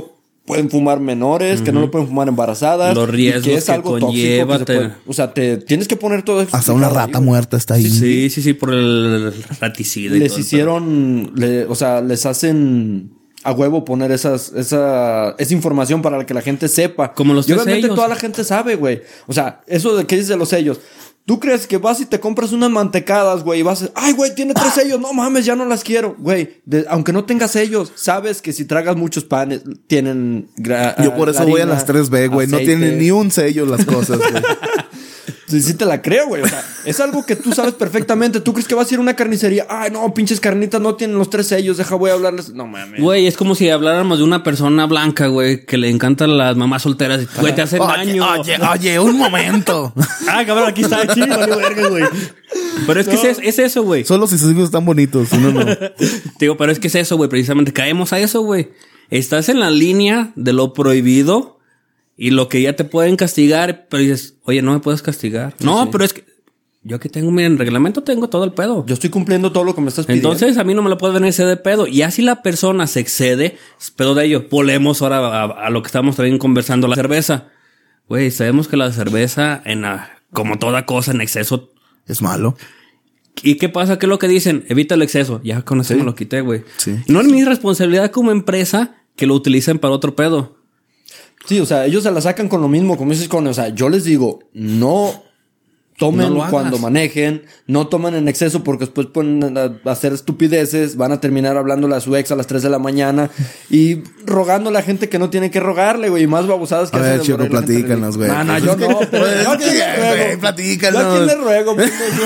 pueden fumar menores, que no lo pueden fumar embarazadas. Los riesgos que es algo conlleva. o sea, te tienes que poner todo eso. Hasta una rata muerta está ahí. Sí, por el raticida. Les hicieron, les hacen a huevo poner esa información para que la gente sepa. Como los y obviamente sellos. toda la gente sabe, güey. O sea, eso de que dice los sellos. ¿Tú crees que vas y te compras unas mantecadas, güey? Y vas a... Ay, güey, tiene 3 sellos. No mames, ya no las quiero. Güey, aunque no tengas sellos, sabes que si tragas muchos panes, tienen... Yo por eso voy a las 3B, güey. No tienen ni un sello las cosas, güey. Sí te la creo, güey. O sea, es algo que tú sabes perfectamente. ¿Tú crees que vas a ir a una carnicería? Ay, no, pinches carnitas no tienen los 3 sellos. Voy a hablarles. No mames. Güey, es como si habláramos de una persona blanca, güey, que le encantan las mamás solteras. Güey, te hacen daño. Oye, un momento. Cabrón, aquí está. Sí, vale, verga, güey. Pero es que es eso, güey. Solo si sus hijos están bonitos. Si no, no. Digo, pero es que es eso, güey. Precisamente caemos a eso, güey. Estás en la línea de lo prohibido y lo que ya te pueden castigar, pero dices, oye, no me puedes castigar. Sí, no, pero es que yo aquí tengo, miren, reglamento tengo todo el pedo. Yo estoy cumpliendo todo lo que me estás pidiendo. Entonces a mí no me lo puede venir ese de pedo. Y así la persona se excede, es pedo de ello. Volvemos ahora a lo que estábamos también conversando, la cerveza. Güey, sabemos que la cerveza, como toda cosa en exceso, es malo. ¿Y qué pasa? ¿Qué es lo que dicen? Evita el exceso. Ya con eso me lo quité, güey. Sí. No es mi responsabilidad como empresa que lo utilicen para otro pedo. Sí, o sea, ellos se la sacan con lo mismo, como dices, o sea, yo les digo, no tomen cuando manejen, no tomen en exceso porque después pueden hacer estupideces, van a terminar hablándole a su ex a las 3 de la mañana y rogando a la gente que no tiene que rogarle, güey, y más babosadas que hacen. A ver, Chico, platícanos, güey. No, yo no, pero yo aquí le ruego. Platícanos. Yo aquí le ruego.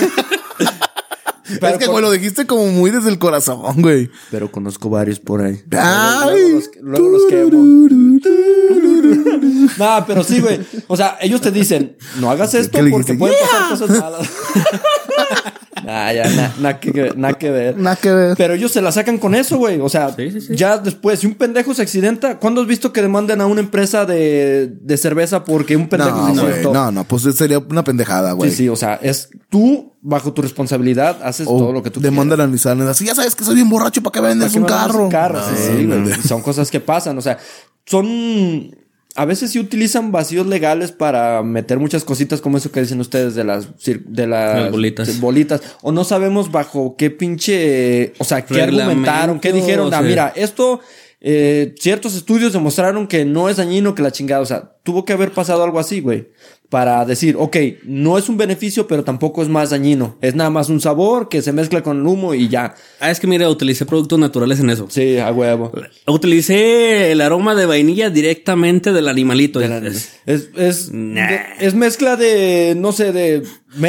Pero es que, güey, lo dijiste como muy desde el corazón, güey. Pero conozco varios por ahí. Ay, luego los quemo. No, pero sí, güey. O sea, ellos te dicen, no hagas esto porque pueden pasar cosas malas. Nada que ver. Nada que ver. Pero ellos se la sacan con eso, güey. O sea, sí. Ya después, si un pendejo se accidenta, ¿cuándo has visto que demanden a una empresa de cerveza porque un pendejo se accidentó? No, pues sería una pendejada, güey. Sí, o sea, es tú, bajo tu responsabilidad, haces todo lo que tú demandan a Nissan. Así, ya sabes que soy bien borracho, ¿para qué vendes un carro? Sí, güey. Son cosas que pasan, o sea, a veces sí utilizan vacíos legales para meter muchas cositas como eso que dicen ustedes de las bolitas. O no sabemos bajo qué pinche... O sea, qué argumentaron, qué dijeron. Mira, esto... ciertos estudios demostraron que no es dañino, que la chingada. O sea, tuvo que haber pasado algo así, güey. Para decir, ok, no es un beneficio, pero tampoco es más dañino. Es nada más un sabor que se mezcla con el humo y ya. Es que mira, utilicé productos naturales en eso. Sí, a huevo. Utilicé el aroma de vainilla directamente del animalito. Es mezcla de, no sé, de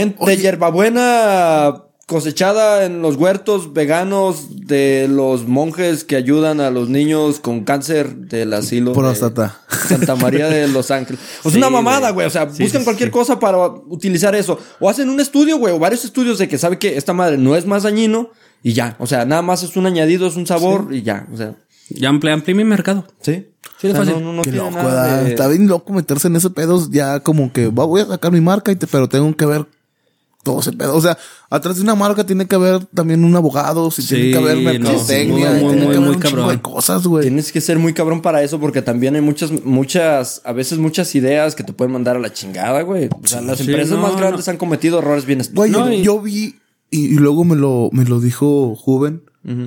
hierbabuena cosechada en los huertos veganos de los monjes que ayudan a los niños con cáncer del asilo próstata de Santa María de Los Ángeles. O sea, una mamada, güey. O sea, buscan cualquier cosa para utilizar eso. O hacen un estudio, güey, o varios estudios de que sabe que esta madre no es más dañino y ya. O sea, nada más es un añadido, es un sabor y ya. O sea, ya amplié mi mercado. Sí. Sí, de fácil. No qué tiene loco, nada de... Está bien loco meterse en ese pedo. Ya como que voy a sacar mi marca, pero tengo que ver todo ese pedo. O sea, atrás de una marca tiene que haber también un abogado, tiene que haber mercadotecnia, tiene que haber un chingo de cosas, güey. Tienes que ser muy cabrón para eso porque también hay a veces muchas ideas que te pueden mandar a la chingada, güey. O sea, las empresas más grandes han cometido errores bien estúpidos. Güey, yo vi y luego me lo dijo Juven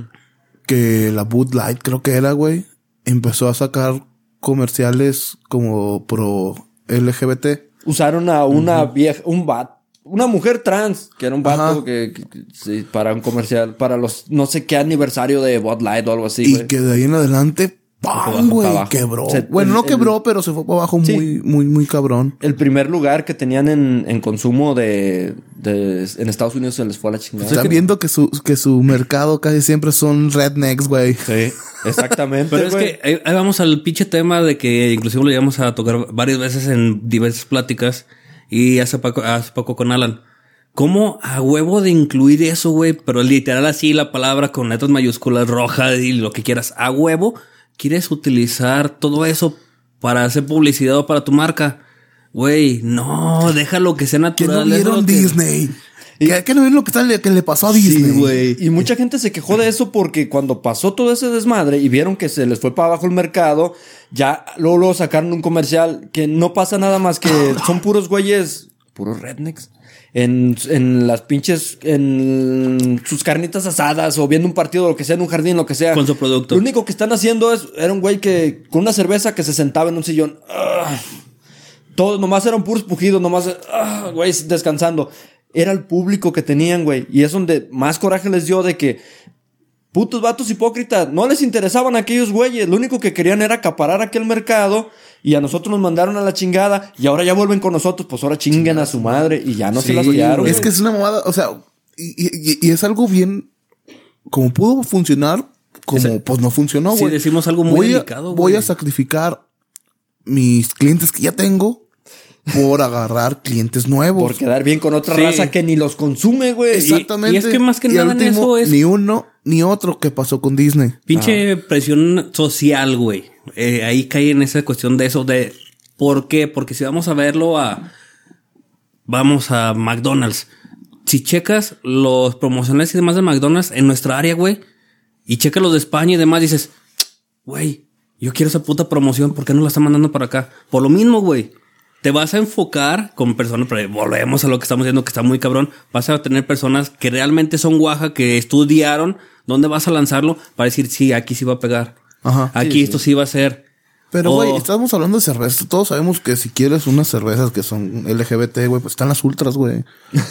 que la Bud Light, creo que era, güey, empezó a sacar comerciales como pro LGBT. Usaron a una vieja, una mujer trans, que era un vato que sí, para un comercial, para los no sé qué aniversario de Bud Light o algo así, y güey. que de ahí en adelante, ¡pam, güey! Quebró. Bueno, no quebró, pero se fue para abajo muy cabrón. El primer lugar que tenían en consumo en Estados Unidos se les fue a la chingada. Están viendo que su mercado casi siempre son rednecks, güey. Sí, exactamente. Pero es que ahí vamos al pinche tema de que inclusive lo llegamos a tocar varias veces en diversas pláticas. Y hace poco con Alan. ¿Cómo a huevo de incluir eso, güey? Pero literal así la palabra con letras mayúsculas rojas y lo que quieras. A huevo quieres utilizar todo eso para hacer publicidad o para tu marca. Güey, no, déjalo que sea natural. Que no vieron Disney. ¿Qué no es lo que le pasó a Disney? Sí, güey. Y mucha gente se quejó de eso porque cuando pasó todo ese desmadre y vieron que se les fue para abajo el mercado, ya luego sacaron un comercial que no pasa nada más que son puros güeyes, puros rednecks. En las pinches, en sus carnitas asadas o viendo un partido, lo que sea, en un jardín, lo que sea. Con su producto. Lo único que están haciendo era un güey que con una cerveza que se sentaba en un sillón. Todos nomás eran puros pujidos, nomás, güey, descansando. Era el público que tenían, güey. Y es donde más coraje les dio de que putos vatos hipócritas, no les interesaban aquellos güeyes. Lo único que querían era acaparar aquel mercado. Y a nosotros nos mandaron a la chingada. Y ahora ya vuelven con nosotros. Pues ahora chinguen a su madre. Y ya no se las quedaron. Es que es una mamada. O sea, y es algo bien. Como pudo funcionar, como pues no funcionó, güey. Sí, decimos algo muy delicado, güey. Voy a sacrificar mis clientes que ya tengo por agarrar clientes nuevos. Por quedar bien con otra raza que ni los consume, güey. Exactamente. Y es que más que nada en eso es... Ni uno ni otro que pasó con Disney. Pinche presión social, güey. Ahí cae en esa cuestión de eso de... ¿Por qué? Porque si vamos a verlo vamos a McDonald's. Si checas los promocionales y demás de McDonald's en nuestra área, güey, y checas los de España y demás, dices, güey, yo quiero esa puta promoción, ¿por qué no la están mandando para acá? Por lo mismo, güey. Te vas a enfocar con personas, pero volvemos a lo que estamos diciendo, que está muy cabrón. Vas a tener personas que realmente son guaja, que estudiaron dónde vas a lanzarlo para decir, sí, aquí sí va a pegar. Ajá. Aquí esto sí va a ser. Pero, güey, estamos hablando de cervezas. Todos sabemos que si quieres unas cervezas que son LGBT, güey, pues están las ultras, güey.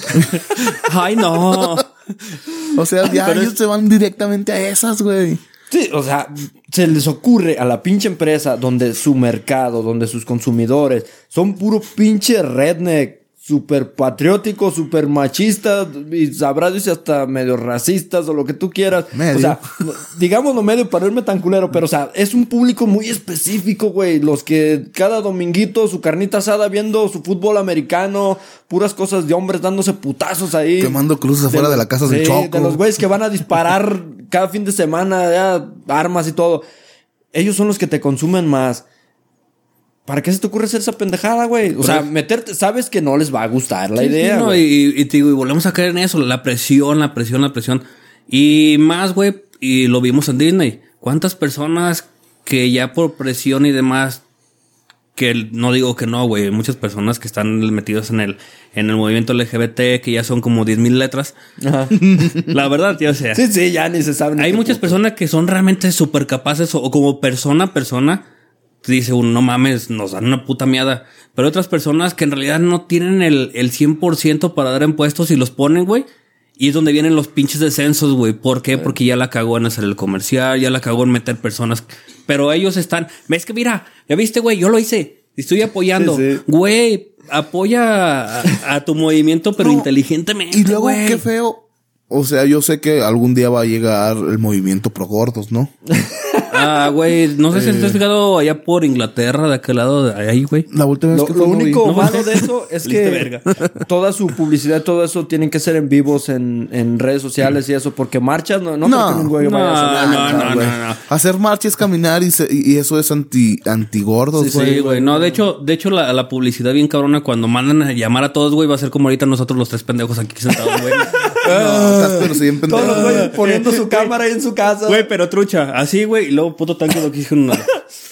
Ay, no. O sea, ya ellos se van directamente a esas, güey. Sí, o sea, se les ocurre a la pinche empresa donde su mercado, donde sus consumidores son puro pinche redneck, súper patrióticos, súper machistas y sabrás si hasta medio racistas o lo que tú quieras. Medio. O sea, digámoslo medio para no irme tan culero, pero o sea, es un público muy específico, güey. Los que cada dominguito su carnita asada viendo su fútbol americano, puras cosas de hombres dándose putazos ahí. Quemando cruces afuera de la casa del Choco. De los güeyes que van a disparar cada fin de semana, ya, armas y todo. Ellos son los que te consumen más. ¿Para qué se te ocurre hacer esa pendejada, güey? O sea, meterte, sabes que no les va a gustar la idea. Sí, no, y te digo, y volvemos a caer en eso, la presión. Y más, güey, y lo vimos en Disney. ¿Cuántas personas que ya por presión y demás, que no digo que no, güey, muchas personas que están metidas en el movimiento LGBT, que ya son como 10,000 letras. Ajá. La verdad, tío, o sea. Sí, ya ni se sabe. Hay muchas personas que son realmente súper capaces o como persona, dice uno, no mames, nos dan una puta miada. Pero otras personas que en realidad no tienen el 100% para dar impuestos y los ponen, güey. Y es donde vienen los pinches descensos, güey. ¿Por qué? Porque ya la cagó en hacer el comercial, ya la cagó en meter personas. Pero ellos están... ¿Ves que mira? ¿Ya viste, güey? Yo lo hice. Estoy apoyando. Sí. Güey, apoya a tu movimiento, pero inteligentemente, y luego, güey. Qué feo. O sea, yo sé que algún día va a llegar el movimiento pro gordos, ¿no? Güey, no sé si te has fijado allá por Inglaterra, de aquel lado de ahí, güey. La última vez que lo único malo de eso es que toda su publicidad, todo eso tienen que ser en vivos en redes sociales y eso, porque marchas no creo que un güey vaya a hacer. No. Hacer marchas, caminar y eso es anti gordos, güey. Sí, güey. No, de hecho la publicidad bien cabrona cuando mandan a llamar a todos, güey, va a ser como ahorita nosotros los tres pendejos aquí sentados, güey. Pero sí, todos los güeyes poniendo su cámara ahí en su casa. Güey, pero trucha, así, güey, y luego puto tanque lo que dijeron nada.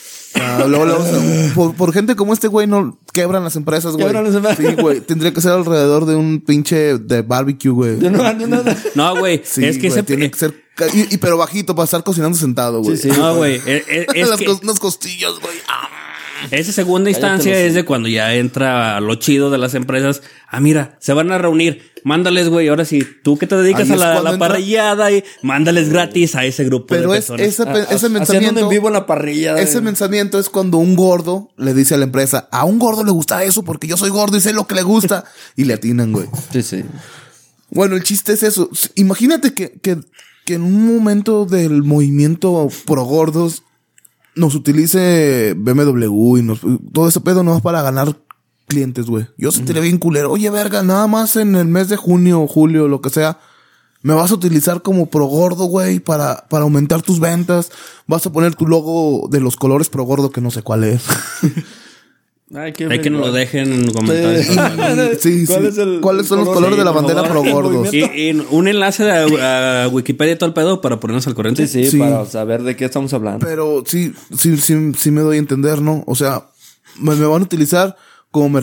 Por gente como este güey no quebran las empresas, güey. Sí, güey. Tendría que ser alrededor de un pinche de barbecue, güey. No, güey. Sí, es que güey, tiene que ser pero bajito para estar cocinando sentado, güey. Sí. No, güey. Unas costillas, güey. Esa segunda instancia es de cuando ya entra lo chido de las empresas. Mira, se van a reunir. Mándales, güey. Ahora sí, tú que te dedicas a la parrillada y mándales gratis a ese grupo de personas. Ese pensamiento en vivo en la parrilla. Ese pensamiento es cuando un gordo le dice a la empresa, a un gordo le gusta eso porque yo soy gordo y sé lo que le gusta. Y le atinan, güey. Sí. Bueno, el chiste es eso. Imagínate que en un momento del movimiento pro gordos nos utilice BMW y todo ese pedo no es para ganar clientes, güey. Yo sentiría bien culero. Oye, verga, nada más en el mes de junio, julio, lo que sea, me vas a utilizar como pro gordo, güey, para aumentar tus ventas. Vas a poner tu logo de los colores pro gordo que no sé cuál es. Hay que nos lo dejen en comentarios. Sí. ¿Cuáles son los colores de la bandera pro gordos? Y un enlace a Wikipedia y todo el pedo para ponernos al corriente. Sí, para saber de qué estamos hablando. Pero sí me doy a entender, ¿no? O sea, me van a utilizar como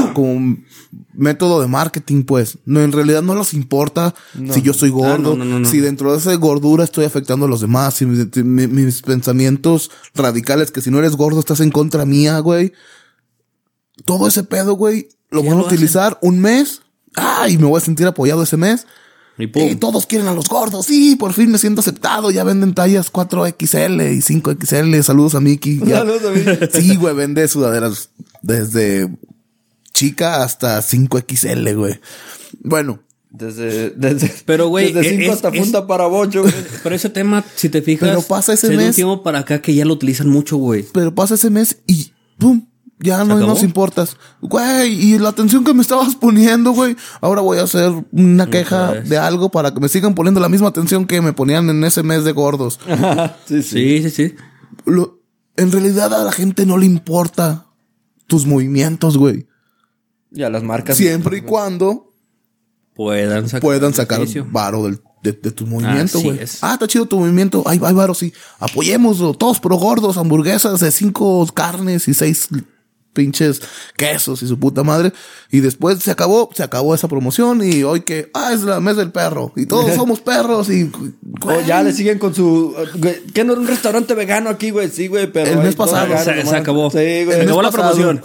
método de marketing, pues. No, en realidad no les importa si yo soy gordo, si dentro de esa gordura estoy afectando a los demás, si mis pensamientos radicales, que si no eres gordo estás en contra mía, güey. Todo ese pedo, güey, lo van a utilizar un mes. Y me voy a sentir apoyado ese mes. Y todos quieren a los gordos. Sí, por fin me siento aceptado. Ya venden tallas 4XL y 5XL. Saludos a Mickey. Saludos a Mickey. Sí, güey, vende sudaderas desde chica hasta 5XL, güey. Bueno. Pero, güey, desde 5 hasta punta para bocho, güey. Pero ese tema, si te fijas, pero pasa ese mes. un tiempo para acá que ya lo utilizan mucho, güey. Pero pasa ese mes y ¡pum! Ya no nos importas. Güey, y la atención que me estabas poniendo, güey. Ahora voy a hacer una queja de algo para que me sigan poniendo la misma atención que me ponían en ese mes de gordos. Sí. En realidad a la gente no le importa tus movimientos, güey. Y a las marcas. Siempre y cuando puedan sacar varo de tu movimiento, güey. Está chido tu movimiento. Hay varo, sí. Apoyémoslo. Todos pro gordos, hamburguesas de 5 carnes y 6 pinches quesos y su puta madre. Y después se acabó esa promoción y hoy que es la mes del perro y todos somos perros y ya le siguen con su que no era un restaurante vegano aquí, güey. Sí, güey, pero el mes pasado se acabó. Sí, güey. Se acabó la promoción.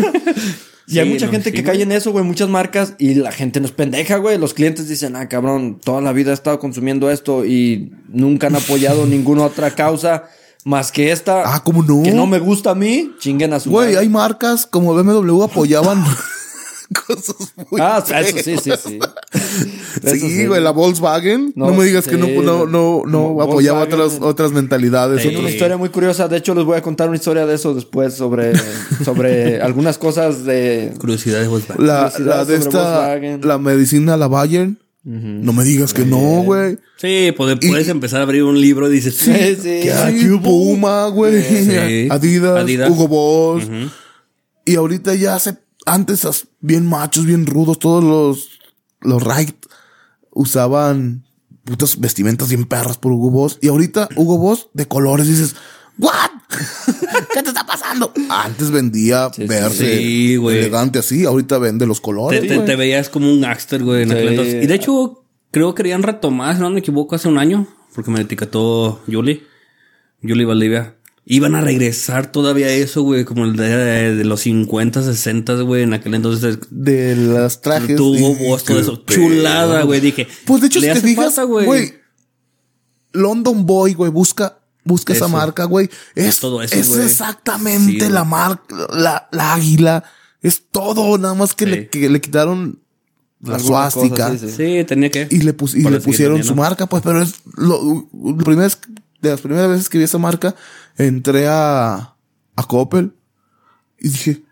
Y hay mucha gente que cae en eso, güey, muchas marcas, y la gente nos pendeja, güey. Los clientes dicen, cabrón, toda la vida he estado consumiendo esto y nunca han apoyado ninguna otra causa más que esta. ¿Cómo no? Que no me gusta a mí, chinguen a su güey, hay marcas como BMW apoyaban cosas muy eso sí. Sí, güey, la Volkswagen. No me digas que no apoyaba otras mentalidades. Tiene una historia muy curiosa. De hecho, les voy a contar una historia de eso después sobre algunas cosas de curiosidades de Volkswagen. La medicina, la Bayern. No me digas que no, güey. Sí, puedes empezar a abrir un libro y dices, sí, Puma, güey. Sí. Adidas, Hugo Boss. Y ahorita ya antes bien machos, bien rudos, todos los right usaban putas vestimentas bien perras por Hugo Boss. Y ahorita Hugo Boss de colores dices, ¿what? ¿Qué te está pasando? Antes vendía verse elegante así, ahorita vende los colores. Te veías como un gangster, güey. Y de hecho, creo que querían retomar, si no me equivoco, hace un año, porque me etiquetó Julie Valdivia. Iban a regresar todavía eso, güey, como el de los 50, 60, güey, en aquel entonces. De las trajes. Tuvo voz, todo eso. Chulada, güey. Dije, pues de hecho, si te fijas, güey, London Boy, güey, busca esa marca, güey. Es todo eso, es exactamente la marca, la águila. Es todo, nada más que le quitaron la suástica. Sí, tenía que. Y le pusieron su marca, pues, pero es de las primeras veces que vi esa marca, entré a Coppel y dije,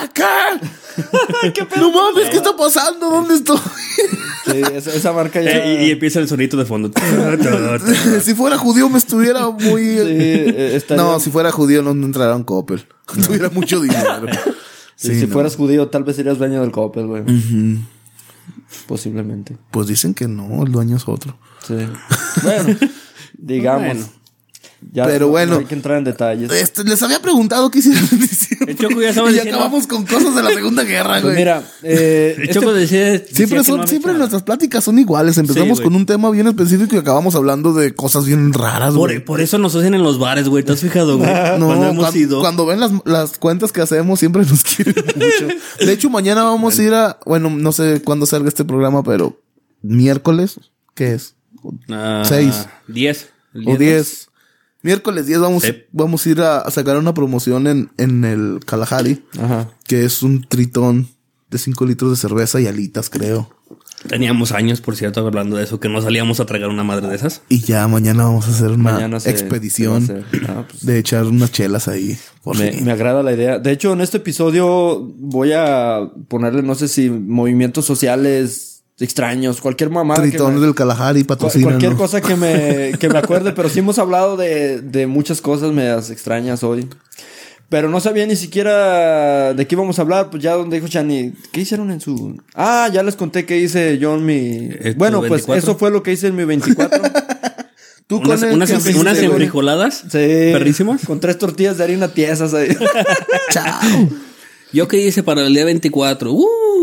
¿qué pedo? No mames, ¿qué está pasando? ¿Dónde estoy? Sí, esa marca ya... y empieza el sonito de fondo. Si fuera judío me estuviera muy... No, si fuera judío no entraría en Coppel. Tuviera mucho dinero. Si fueras judío tal vez serías dueño del Coppel, güey. Posiblemente. Pues dicen que no, el dueño es otro. Sí. Bueno, digamos... Ya, pero bueno, hay que entrar en detalles. Les había preguntado qué hicieron en diciembre. El Choco ya estaba diciendo. Y acabamos con cosas de la Segunda Guerra, güey. Pues mira, el Choco decía siempre nuestras pláticas son iguales. Empezamos con un tema bien específico y acabamos hablando de cosas bien raras, güey. Por eso nos hacen en los bares, güey. ¿Te has fijado, güey? Cuando ven las cuentas que hacemos, siempre nos quieren mucho. De hecho, mañana vamos a ir no sé cuándo salga este programa, pero miércoles, ¿qué es? 6. 10. O 10. Miércoles 10 vamos a ir a sacar una promoción en el Kalahari. Ajá. Que es un tritón de 5 litros de cerveza y alitas, creo. Teníamos años, por cierto, hablando de eso, que no salíamos a tragar una madre de esas. Y ya mañana vamos a hacer una expedición de echar unas chelas ahí. Me agrada la idea. De hecho, en este episodio voy a ponerle, no sé si movimientos sociales extraños, cualquier mamada. Tritones del Kalahari, patrocina. Cualquier cosa que me acuerde, pero sí hemos hablado de muchas cosas medias extrañas hoy. Pero no sabía ni siquiera de qué íbamos a hablar. Pues ya donde dijo Chani, ¿qué hicieron en su...? Ah, ya les conté que hice yo en mi... Bueno, pues 24. Eso fue lo que hice en mi 24. ¿Tú unas enfrijoladas? Sí. Perrísimas. Con 3 tortillas de harina tiesas ahí. Chao. ¿Yo qué hice para el día 24?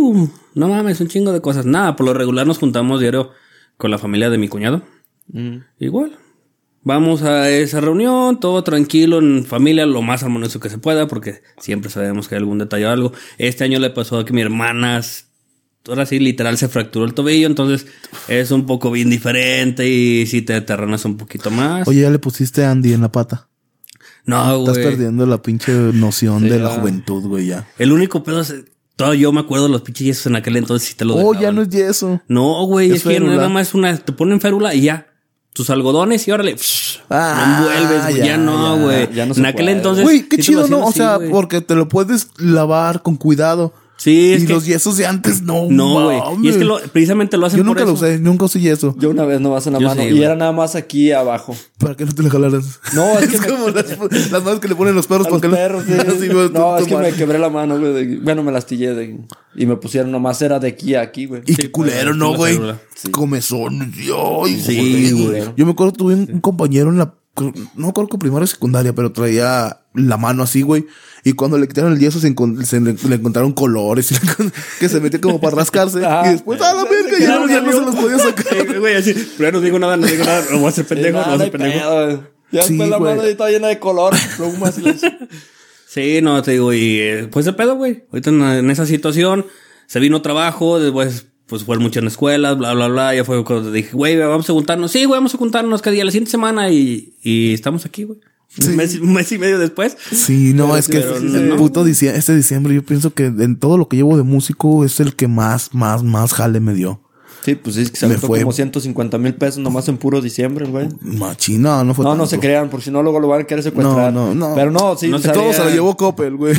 No mames, un chingo de cosas. Nada, por lo regular nos juntamos diario con la familia de mi cuñado. Igual. Vamos a esa reunión, todo tranquilo, en familia, lo más armonioso que se pueda, porque siempre sabemos que hay algún detalle o algo. Este año le pasó a que mi hermana, ahora sí, literal, se fracturó el tobillo, entonces es un poco bien diferente y si te aterranas un poquito más. Oye, ¿ya le pusiste Andy en la pata? No, güey. Estás perdiendo la pinche noción de la juventud, güey, ya. El único pedo es... Todo yo me acuerdo de los pinches yesos en aquel entonces, si te lo dejaban. Ya no es yeso. No, güey, es que nada más te ponen férula y ya. Tus algodones y órale. No envuelves, güey. Ya no, güey. Ya no en aquel entonces. Güey, qué sí chido, ¿no? O así, sea, güey. porque te lo puedes lavar con cuidado. Sí, es y que... los yesos de antes no, güey. Y es que precisamente lo hacen yo nunca por lo eso. usé, nunca usé yeso. Yo una vez nomás en la mano. Sí, y güey. era nada más aquí abajo. ¿Para qué no te la jalaras? No, es que como las manos que le ponen los perros. A los perros, sí. Así, güey, No, es que me quebré la mano, güey. Bueno, me la astillé. Y me pusieron nomás, era de aquí a aquí, güey. Y qué culero, ¿no, güey? Sí. Comezón. Ay, Sí, joder. güey. Yo me acuerdo, tuve un compañero en la... No me acuerdo que primaria o secundaria, pero traía la mano así, güey. Y cuando le quitaron el yeso, le encontraron colores. Que se metió como para rascarse. Y después, ¡a la verga! Ya no se los podía sacar. Güey, así. Pero no digo nada. No voy a hacer pendejo, no voy a hacer pendejo. Ya Sí, después la güey. mano está llena de color, plumas y las... Sí, no, te digo, y pues el pedo, güey. Ahorita en esa situación se vino trabajo, después pues fue mucho en la escuela, bla, bla, bla. Ya fue cuando dije, güey, vamos a juntarnos. Sí, güey, vamos a juntarnos cada día, la siguiente semana y estamos aquí, güey. Sí. Un mes y medio después. Sí, no, es que el puto este diciembre, yo pienso que en todo lo que llevo de músico es el que más jale me dio. Sí, pues sí, es que se aventó como 150,000 pesos nomás en puro diciembre, güey. Machina, no fue No, tanto. no se crean, por si no luego lo van a querer secuestrar. No. Pero no, sí. No sé, Todo se lo llevó Coppel, güey.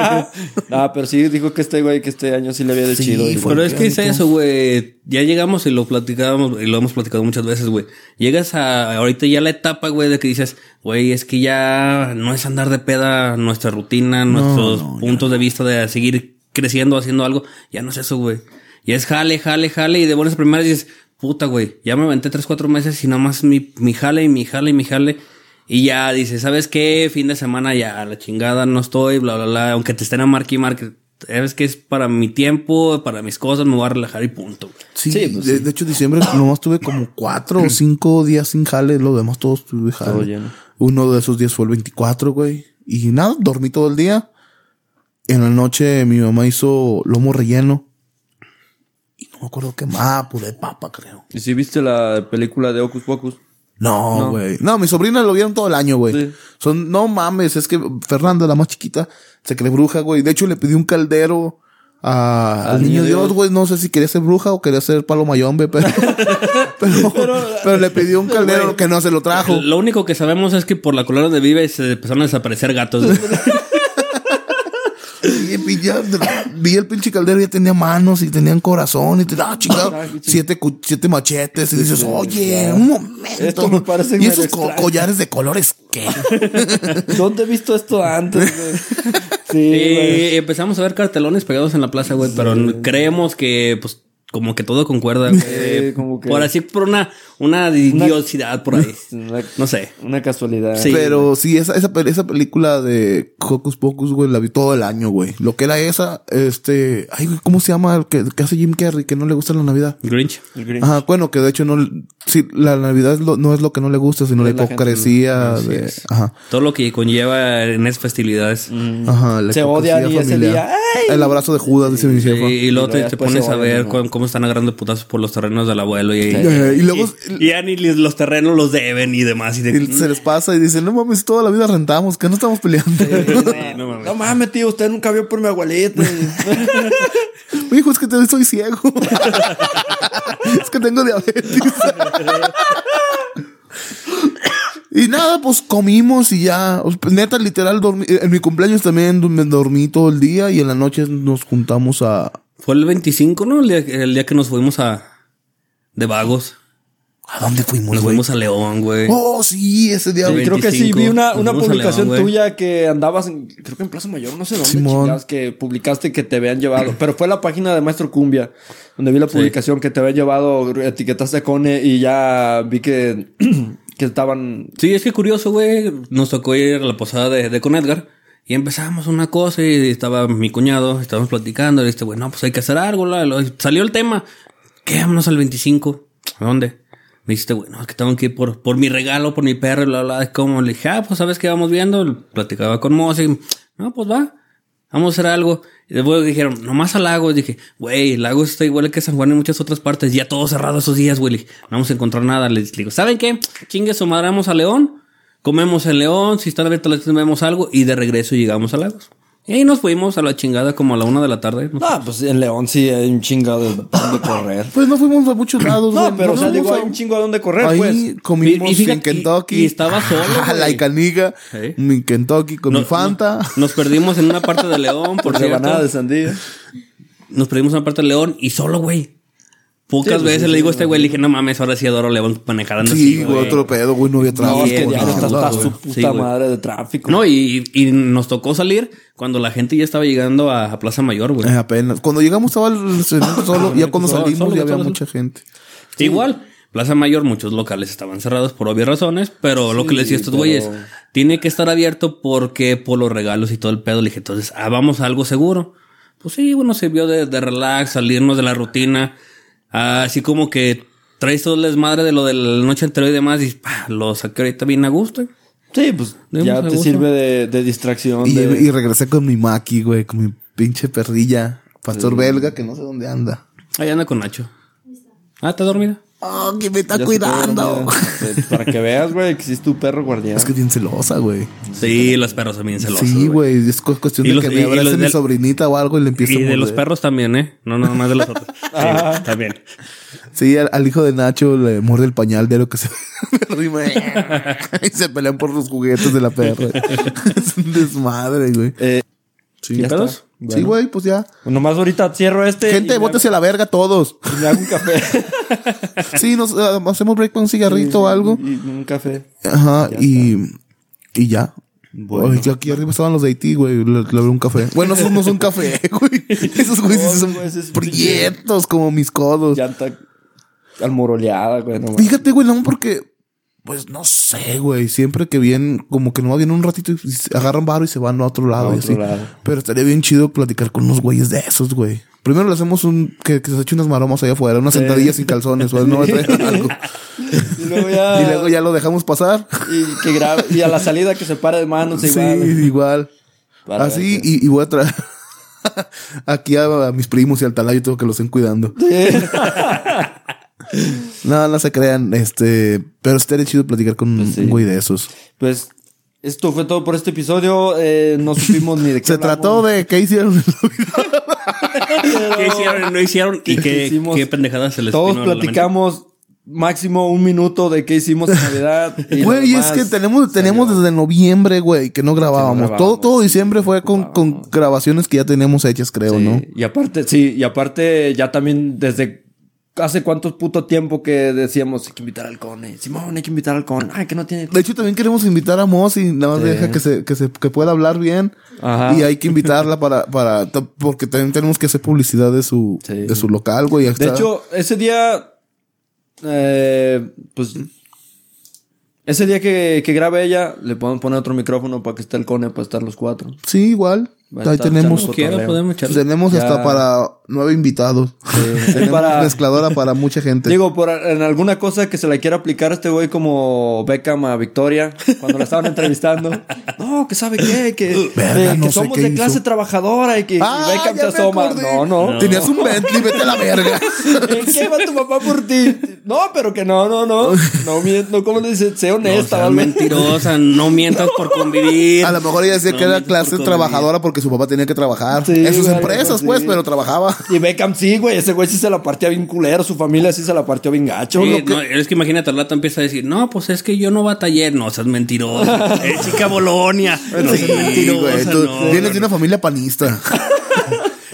No, pero sí dijo que este año sí le había de Sí, chido. fue- Pero es que es eso, güey. Ya llegamos y lo platicábamos y lo hemos platicado muchas veces, güey. Llegas a ahorita ya la etapa, güey, de que dices, güey, es que ya no es andar de peda nuestra rutina, nuestros puntos de vista de seguir creciendo, haciendo algo. Ya no es eso, güey. Ya es jale. Y de buenas primeras dices, puta, güey, ya me aventé 3-4 meses y nada más mi jale. Y ya dices, ¿sabes qué? Fin de semana ya, la chingada, no estoy, bla, bla, bla. Aunque te estén a marque. ¿Sabes qué? Es para mi tiempo, para mis cosas, me voy a relajar y punto. Sí, pues de hecho, diciembre nomás tuve como 4 o 5 días sin jale. Lo demás todos tuve jale. Todo lleno. Uno de esos días fue el 24, güey. Y nada, dormí todo el día. En la noche mi mamá hizo lomo relleno. Y no me acuerdo qué más, puré de papa, creo. ¿Y si viste la película de Hocus Pocus? No, güey. No, mis sobrinas lo vieron todo el año, güey. Sí. No mames, es que Fernanda, la más chiquita, se cree bruja, güey. De hecho, le pedí un caldero al niño Dios, güey. No sé si quería ser bruja o quería ser palo mayombe, pero le pidió un caldero que no se lo trajo. Lo único que sabemos es que por la color donde vive se empezaron a desaparecer gatos. Güey. Y ya vi el pinche caldero y ya tenía manos y tenían corazón y te da chingado 7 machetes y dices, oye, un momento. Esto me parece y medio esos extraño. collares de colores, ¿qué? ¿Dónde he visto esto antes, güey? Sí, güey. Y empezamos a ver cartelones pegados en la plaza, güey. Pero creemos que, pues, como que todo concuerda, güey. Sí, como que- Por así, por una idiosidad por ahí. No sé. Una casualidad. Sí. Pero sí, esa película de Hocus Pocus, güey, la vi todo el año, güey. Lo que era esa, ay, güey, ¿cómo se llama? Que hace Jim Carrey, que no le gusta la Navidad. Grinch. El Grinch. Ajá, bueno, que de hecho no, sí, la Navidad no es lo que no le gusta, sino la Es la gente, hipocresía así de, es. ajá, Todo lo que conlleva en esas festividades. ajá, la Se hipocresía odian y ese familiar. día, ¡ay! El abrazo de Judas, dice mi jefa. Y luego te después pones se a ver odian, ¿no? cómo están agarrando putazos por los terrenos del abuelo. Y luego ya ni los terrenos los deben y demás. y se les pasa y dicen, no mames, toda la vida rentamos, que no estamos peleando. no mames. No mames, tío, usted nunca vio por mi abuelita. Hijo, es que soy ciego. Es que tengo diabetes. Y nada, pues comimos y ya. Neta, literal, dormí. En mi cumpleaños también me dormí todo el día y en la noche nos juntamos a... Fue el 25, ¿no? El día que nos fuimos de vagos. ¿A dónde fuimos, Nos güey? fuimos a León, güey. Oh, sí, ese día. Sí, Creo que sí, 25. vi una Nos fuimos a publicación León, güey. tuya que andabas creo que en Plaza Mayor, no sé dónde, Simón. chingados, que publicaste que te habían llevado. Pero fue la página de Maestro Cumbia, donde vi la publicación que te habían llevado, etiquetaste a Cone y ya vi que, que estaban... Sí, es que curioso, güey. Nos tocó ir a la posada de con Edgar. Y empezamos una cosa y estaba mi cuñado, estábamos platicando. Y güey, no, pues hay que hacer algo. Salió el tema. ¿Qué? Vámonos al 25. ¿A dónde? Me dijiste, güey, no, es que tengo que ir por mi regalo, por mi perro, bla, bla. ¿Cómo? Le dije, pues, ¿sabes qué vamos viendo? Platicaba con Mosi. No, pues va. Vamos a hacer algo. Y después dijeron, nomás a Lagos. Dije, güey, Lagos está igual que San Juan en muchas otras partes. Ya todo cerrado esos días, güey. No vamos a encontrar nada. Les digo, ¿saben qué? Chingue su madre, vamos a León. Comemos en León. Si están abiertas las tiendas, vemos algo. Y de regreso llegamos a Lagos. Y ahí nos fuimos a la chingada como a la 1 de la tarde. No, pues en León sí hay un chingo de correr. Pues no fuimos a muchos lados, güey. No, pero o sea, digo, hay un chingo de donde correr, Ahí pues. comimos Y fíjate, en Kentucky. y estaba solo, güey. La Icaniga. Sí. En Kentucky con mi Fanta. Nos perdimos en una parte de León, por Por cierto. rebanada de sandía. Nos perdimos en una parte de León y solo, güey. Pocas veces le digo a este güey, le dije, no mames, ahora sí adoro León manejando Sí, güey, otro pedo, güey, no había tráfico. No, es que güey, diario no, está güey. su puta Sí, güey. madre de tráfico. No, y nos tocó salir cuando la gente ya estaba llegando a Plaza Mayor, güey. Apenas. Cuando llegamos estaba el estacionamiento solo. Ya cuando Solo, salimos solo, ya había solo. mucha gente. Igual, Plaza Mayor, muchos locales estaban cerrados por obvias razones, pero lo que les decía a estos pero- güeyes, tiene que estar abierto porque por los regalos y todo el pedo. Le dije, entonces, vamos a algo seguro. Pues sí, bueno, sirvió de relax, salirnos de la rutina. Así como que traes todo el desmadre de lo de la noche anterior y demás y lo saqué ahorita bien a gusto. Sí, pues Demos ya a te gusto. sirve de distracción. Y regresé con mi Maki, güey, con mi pinche perrilla. Pastor belga que no sé dónde anda. Ahí anda con Nacho. ¿Está dormida? Oh, que me está Ya se cuidando. quedó dormida. Para que veas, güey, que sí es tu perro guardián. Es que es bien celosa, güey. Sí, los perros también celosos. Sí, güey. Es cuestión Y de los- que y me abrace los mi del- sobrinita o algo y le empieza a Y de los morder. perros también, ¿eh? No, nada más de los otros. Sí, también. Sí, al hijo de Nacho le muerde el pañal de lo que se rima. Y se pelean por los juguetes de la perra. Es un desmadre, güey. Sí, ¿ya pedos? está? Sí, Bueno. güey, pues ya. Pues nomás ahorita cierro este. Gente, y bótese a la verga todos. me hago un café. Sí, nos hacemos break con un cigarrito o algo. Y un café. Ajá, Ya y ya. Bueno. Ay, aquí arriba estaban los de Haití, güey. Le abrí un café. Bueno, esos no son café, güey. Esos güeyes sí son No, güey, ese es prietos como mis codos. Llanta almoroleada, güey. No, Fíjate, güey, no, porque, pues no sé, güey. Siempre que vienen, como que no vienen un ratito y se agarran varo y se van a otro lado. A y otro así. lado. Pero estaría bien chido platicar con unos güeyes de esos, güey. Primero le hacemos que se eche unas maromas allá afuera, unas sentadillas sin calzones, o él no va a traer algo. Y luego ya. Y luego ya lo dejamos pasar. Y que grabe. Y a la salida que se pare de manos Sí, igual. igual. Para Así, ver qué- y voy a traer aquí a mis primos y al talayo tengo que los estén cuidando. No se crean, pero estaría chido platicar con Pues sí. un güey de esos. Pues esto fue todo por este episodio. No supimos ni de qué Se trató de qué hicieron. ¿Qué hicieron? ¿No hicieron? ¿Y qué hicimos? pendejadas se les Todos vino a la mente? platicamos máximo un minuto de qué hicimos en Navidad. y Güey, lo es que demás tenemos salió. desde noviembre, güey, que no grabábamos. Todo diciembre fue con grabaciones que ya teníamos hechas, creo, Sí, ¿no? y aparte ya también desde hace cuánto puto tiempo que decíamos hay que invitar al Cone. Simón, hay que invitar al Cone. Ay, que no tiene. De hecho, también queremos invitar a Moss y nada más Sí. deja que pueda hablar bien. Ajá. Y hay que invitarla porque también tenemos que hacer publicidad de su local, güey. De hecho, ese día, pues, ese día que grabe ella, le podemos poner otro micrófono para que esté el Cone, para estar los cuatro. Sí, igual. Va a Ahí estar tenemos, echando Quiera, cotorreo. podemos echarle. tenemos Ya. hasta para 9 invitados. Tenemos para- mezcladora para mucha gente. Digo, en alguna cosa que se la quiera aplicar a este güey como Beckham a Victoria, cuando la estaban entrevistando. No, que sabe qué, que no que sé somos qué de hizo. clase trabajadora y que Ah, Beckham ya se me asoma. acordé. No. Tenías un Bentley, vete a la verga. ¿En qué iba tu papá por ti? No, pero que no. No miento, ¿cómo le dices? Sé No honesta, seas ¿vale? mentirosa, no mientas por convivir. A lo mejor ella decía No que era mientas por clase convivir. trabajadora porque su papá tenía que trabajar. Sí, en sus güey, empresas, sí. pues, pero trabajaba. Y Beckham sí, güey. Ese güey sí se la partía bien culero. Su familia sí se la partió bien gacho. Sí, Lo que- no, es que imagínate, Lata empieza a decir, no, pues es que yo no batallé. No, seas mentirosa. Chica Bolonia. No seas Sí, mentirosa, güey, tú no. vienes de una familia panista.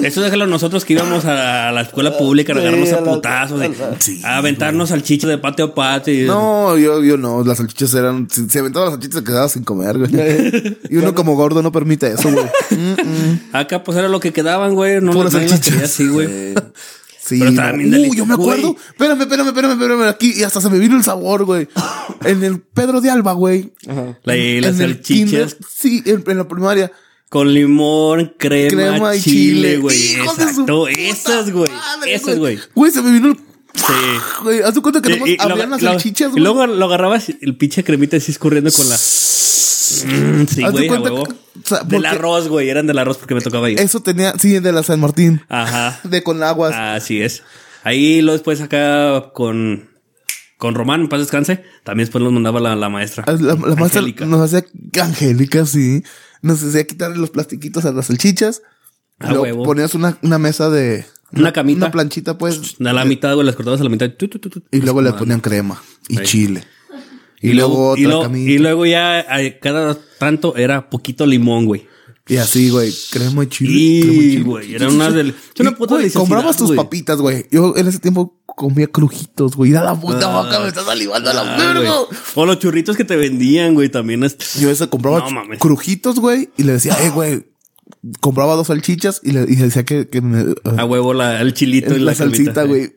Eso déjalo nosotros que íbamos a la escuela pública a agarrarnos a putazos, a aventarnos salchichas de patio a patio. No, yo no. Las salchichas eran... Si se aventaba las salchichas se quedaba sin comer, güey. Y uno como gordo no permite eso, güey. Acá pues era lo que quedaban, güey. No puras salchichas. Así, güey. Sí, pero también yo me acuerdo. Espérame. Aquí, y hasta se me vino el sabor, güey. En el Pedro de Alba, güey. Las salchichas. Sí, en la primaria. Con limón, crema y chile, güey. Exacto. Esas, güey. Esas, güey. Güey, se me vino el... Sí. Güey, haz tu cuenta que nomás abrían las salchichas, güey. Y luego lo agarrabas el pinche cremita así escurriendo con la... sí, güey, a huevo. O sea, del arroz, güey. Eran del arroz porque me tocaba ahí. Eso tenía... Sí, de la San Martín. Ajá. De con aguas. Así es. Ahí lo después acá con Román, en paz descanse. También después nos mandaba la maestra. La maestra Angélica. nos hacía... Angélica, sí. Nos hacía quitarle los plastiquitos a las salchichas. A huevo. Ponías una mesa de... Una camita. Una planchita, pues. A la mitad, güey. Las cortabas a la mitad. Y luego le ponían crema y chile. Y luego otra camita. Y luego ya cada tanto era poquito limón, güey. Y así, güey. Crema y chile. Y, güey, era una del... Comprabas tus papitas, güey. Yo en ese tiempo comía crujitos, güey. Da la puta boca, me está salivando a la verga. O los churritos que te vendían, güey, también. Yo ese compraba crujitos, güey. Y le decía, güey. Compraba 2 salchichas y le decía que me... a huevo el chilito y la salsita, güey.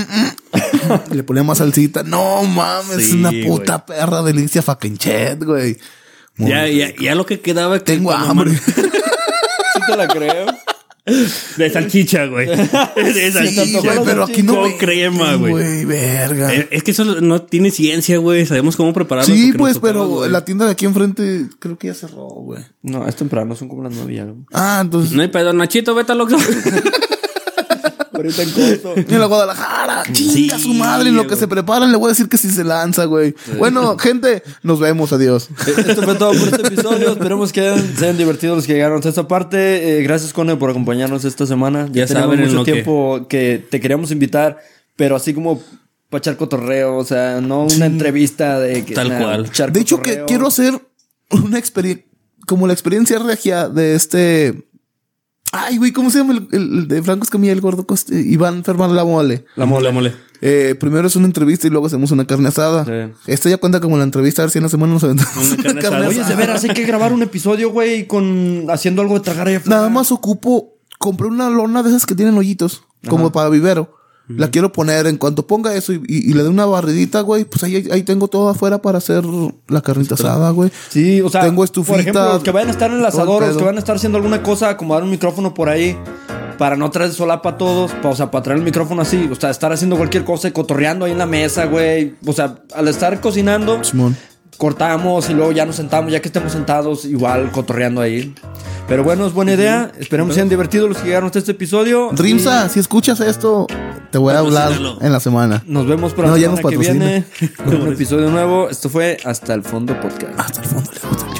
Le ponía más salsita. No mames, es una puta perra delicia fucking chet, güey. Ya lo que quedaba... Tengo hambre. Sí te la creo. De salchicha, güey. De salchicha, sí, güey, pero aquí no con crema, güey. Güey, verga. Es que eso no tiene ciencia, güey. Sabemos cómo prepararlo. Sí, pues, pero la tienda de aquí enfrente creo que ya cerró, güey. No, es temprano, son como las 9 ya. Entonces... No hay pedo, Nachito, vete al Oxxo. Ahorita en corto. En la Guadalajara. Chinga su madre. En lo que se preparan le voy a decir que sí se lanza, güey. Sí. Bueno, gente, nos vemos. Adiós. Esto fue todo por este episodio. Esperemos que se hayan divertido los que llegaron a esta parte. Gracias, Cone, por acompañarnos esta semana. Ya tenemos mucho tiempo que te queríamos invitar, pero así como para echar cotorreo. O sea, no una entrevista de que... Tal cual. De hecho, que quiero hacer una experiencia... Como la experiencia regia de este... Ay, güey, ¿cómo se llama el de Franco Escamilla, el gordo Iván Fermán La Mole? La Mole. Primero es una entrevista y luego hacemos una carne asada. Sí. Esto ya cuenta como la entrevista, a ver si en la semana nos aventamos una carne asada. Oye, de veras, hay que grabar un episodio, güey, haciendo algo de tragar allá afuera. Nada más compré una lona de esas que tienen hoyitos, como para vivero. La quiero poner en cuanto ponga eso y le dé una barridita, güey. Pues ahí tengo todo afuera para hacer la carnita asada, güey. Sí, o sea, tengo estufita. Por ejemplo, los que vayan a estar en el asador, los que van a estar haciendo alguna cosa, acomodar un micrófono por ahí, para no traer solapa a todos, o sea, para traer el micrófono así, o sea, estar haciendo cualquier cosa y cotorreando ahí en la mesa, güey. O sea, al estar cocinando, Simón, cortamos y luego ya nos sentamos, ya que estemos sentados, igual cotorreando ahí. Pero bueno, es buena idea. Esperemos sean divertidos los que llegaron hasta este episodio. Rimsa, si escuchas esto, te voy a hablar en la semana. Nos vemos para la semana que viene con un episodio nuevo. Esto fue Hasta el Fondo Podcast. Hasta el Fondo, le gusta.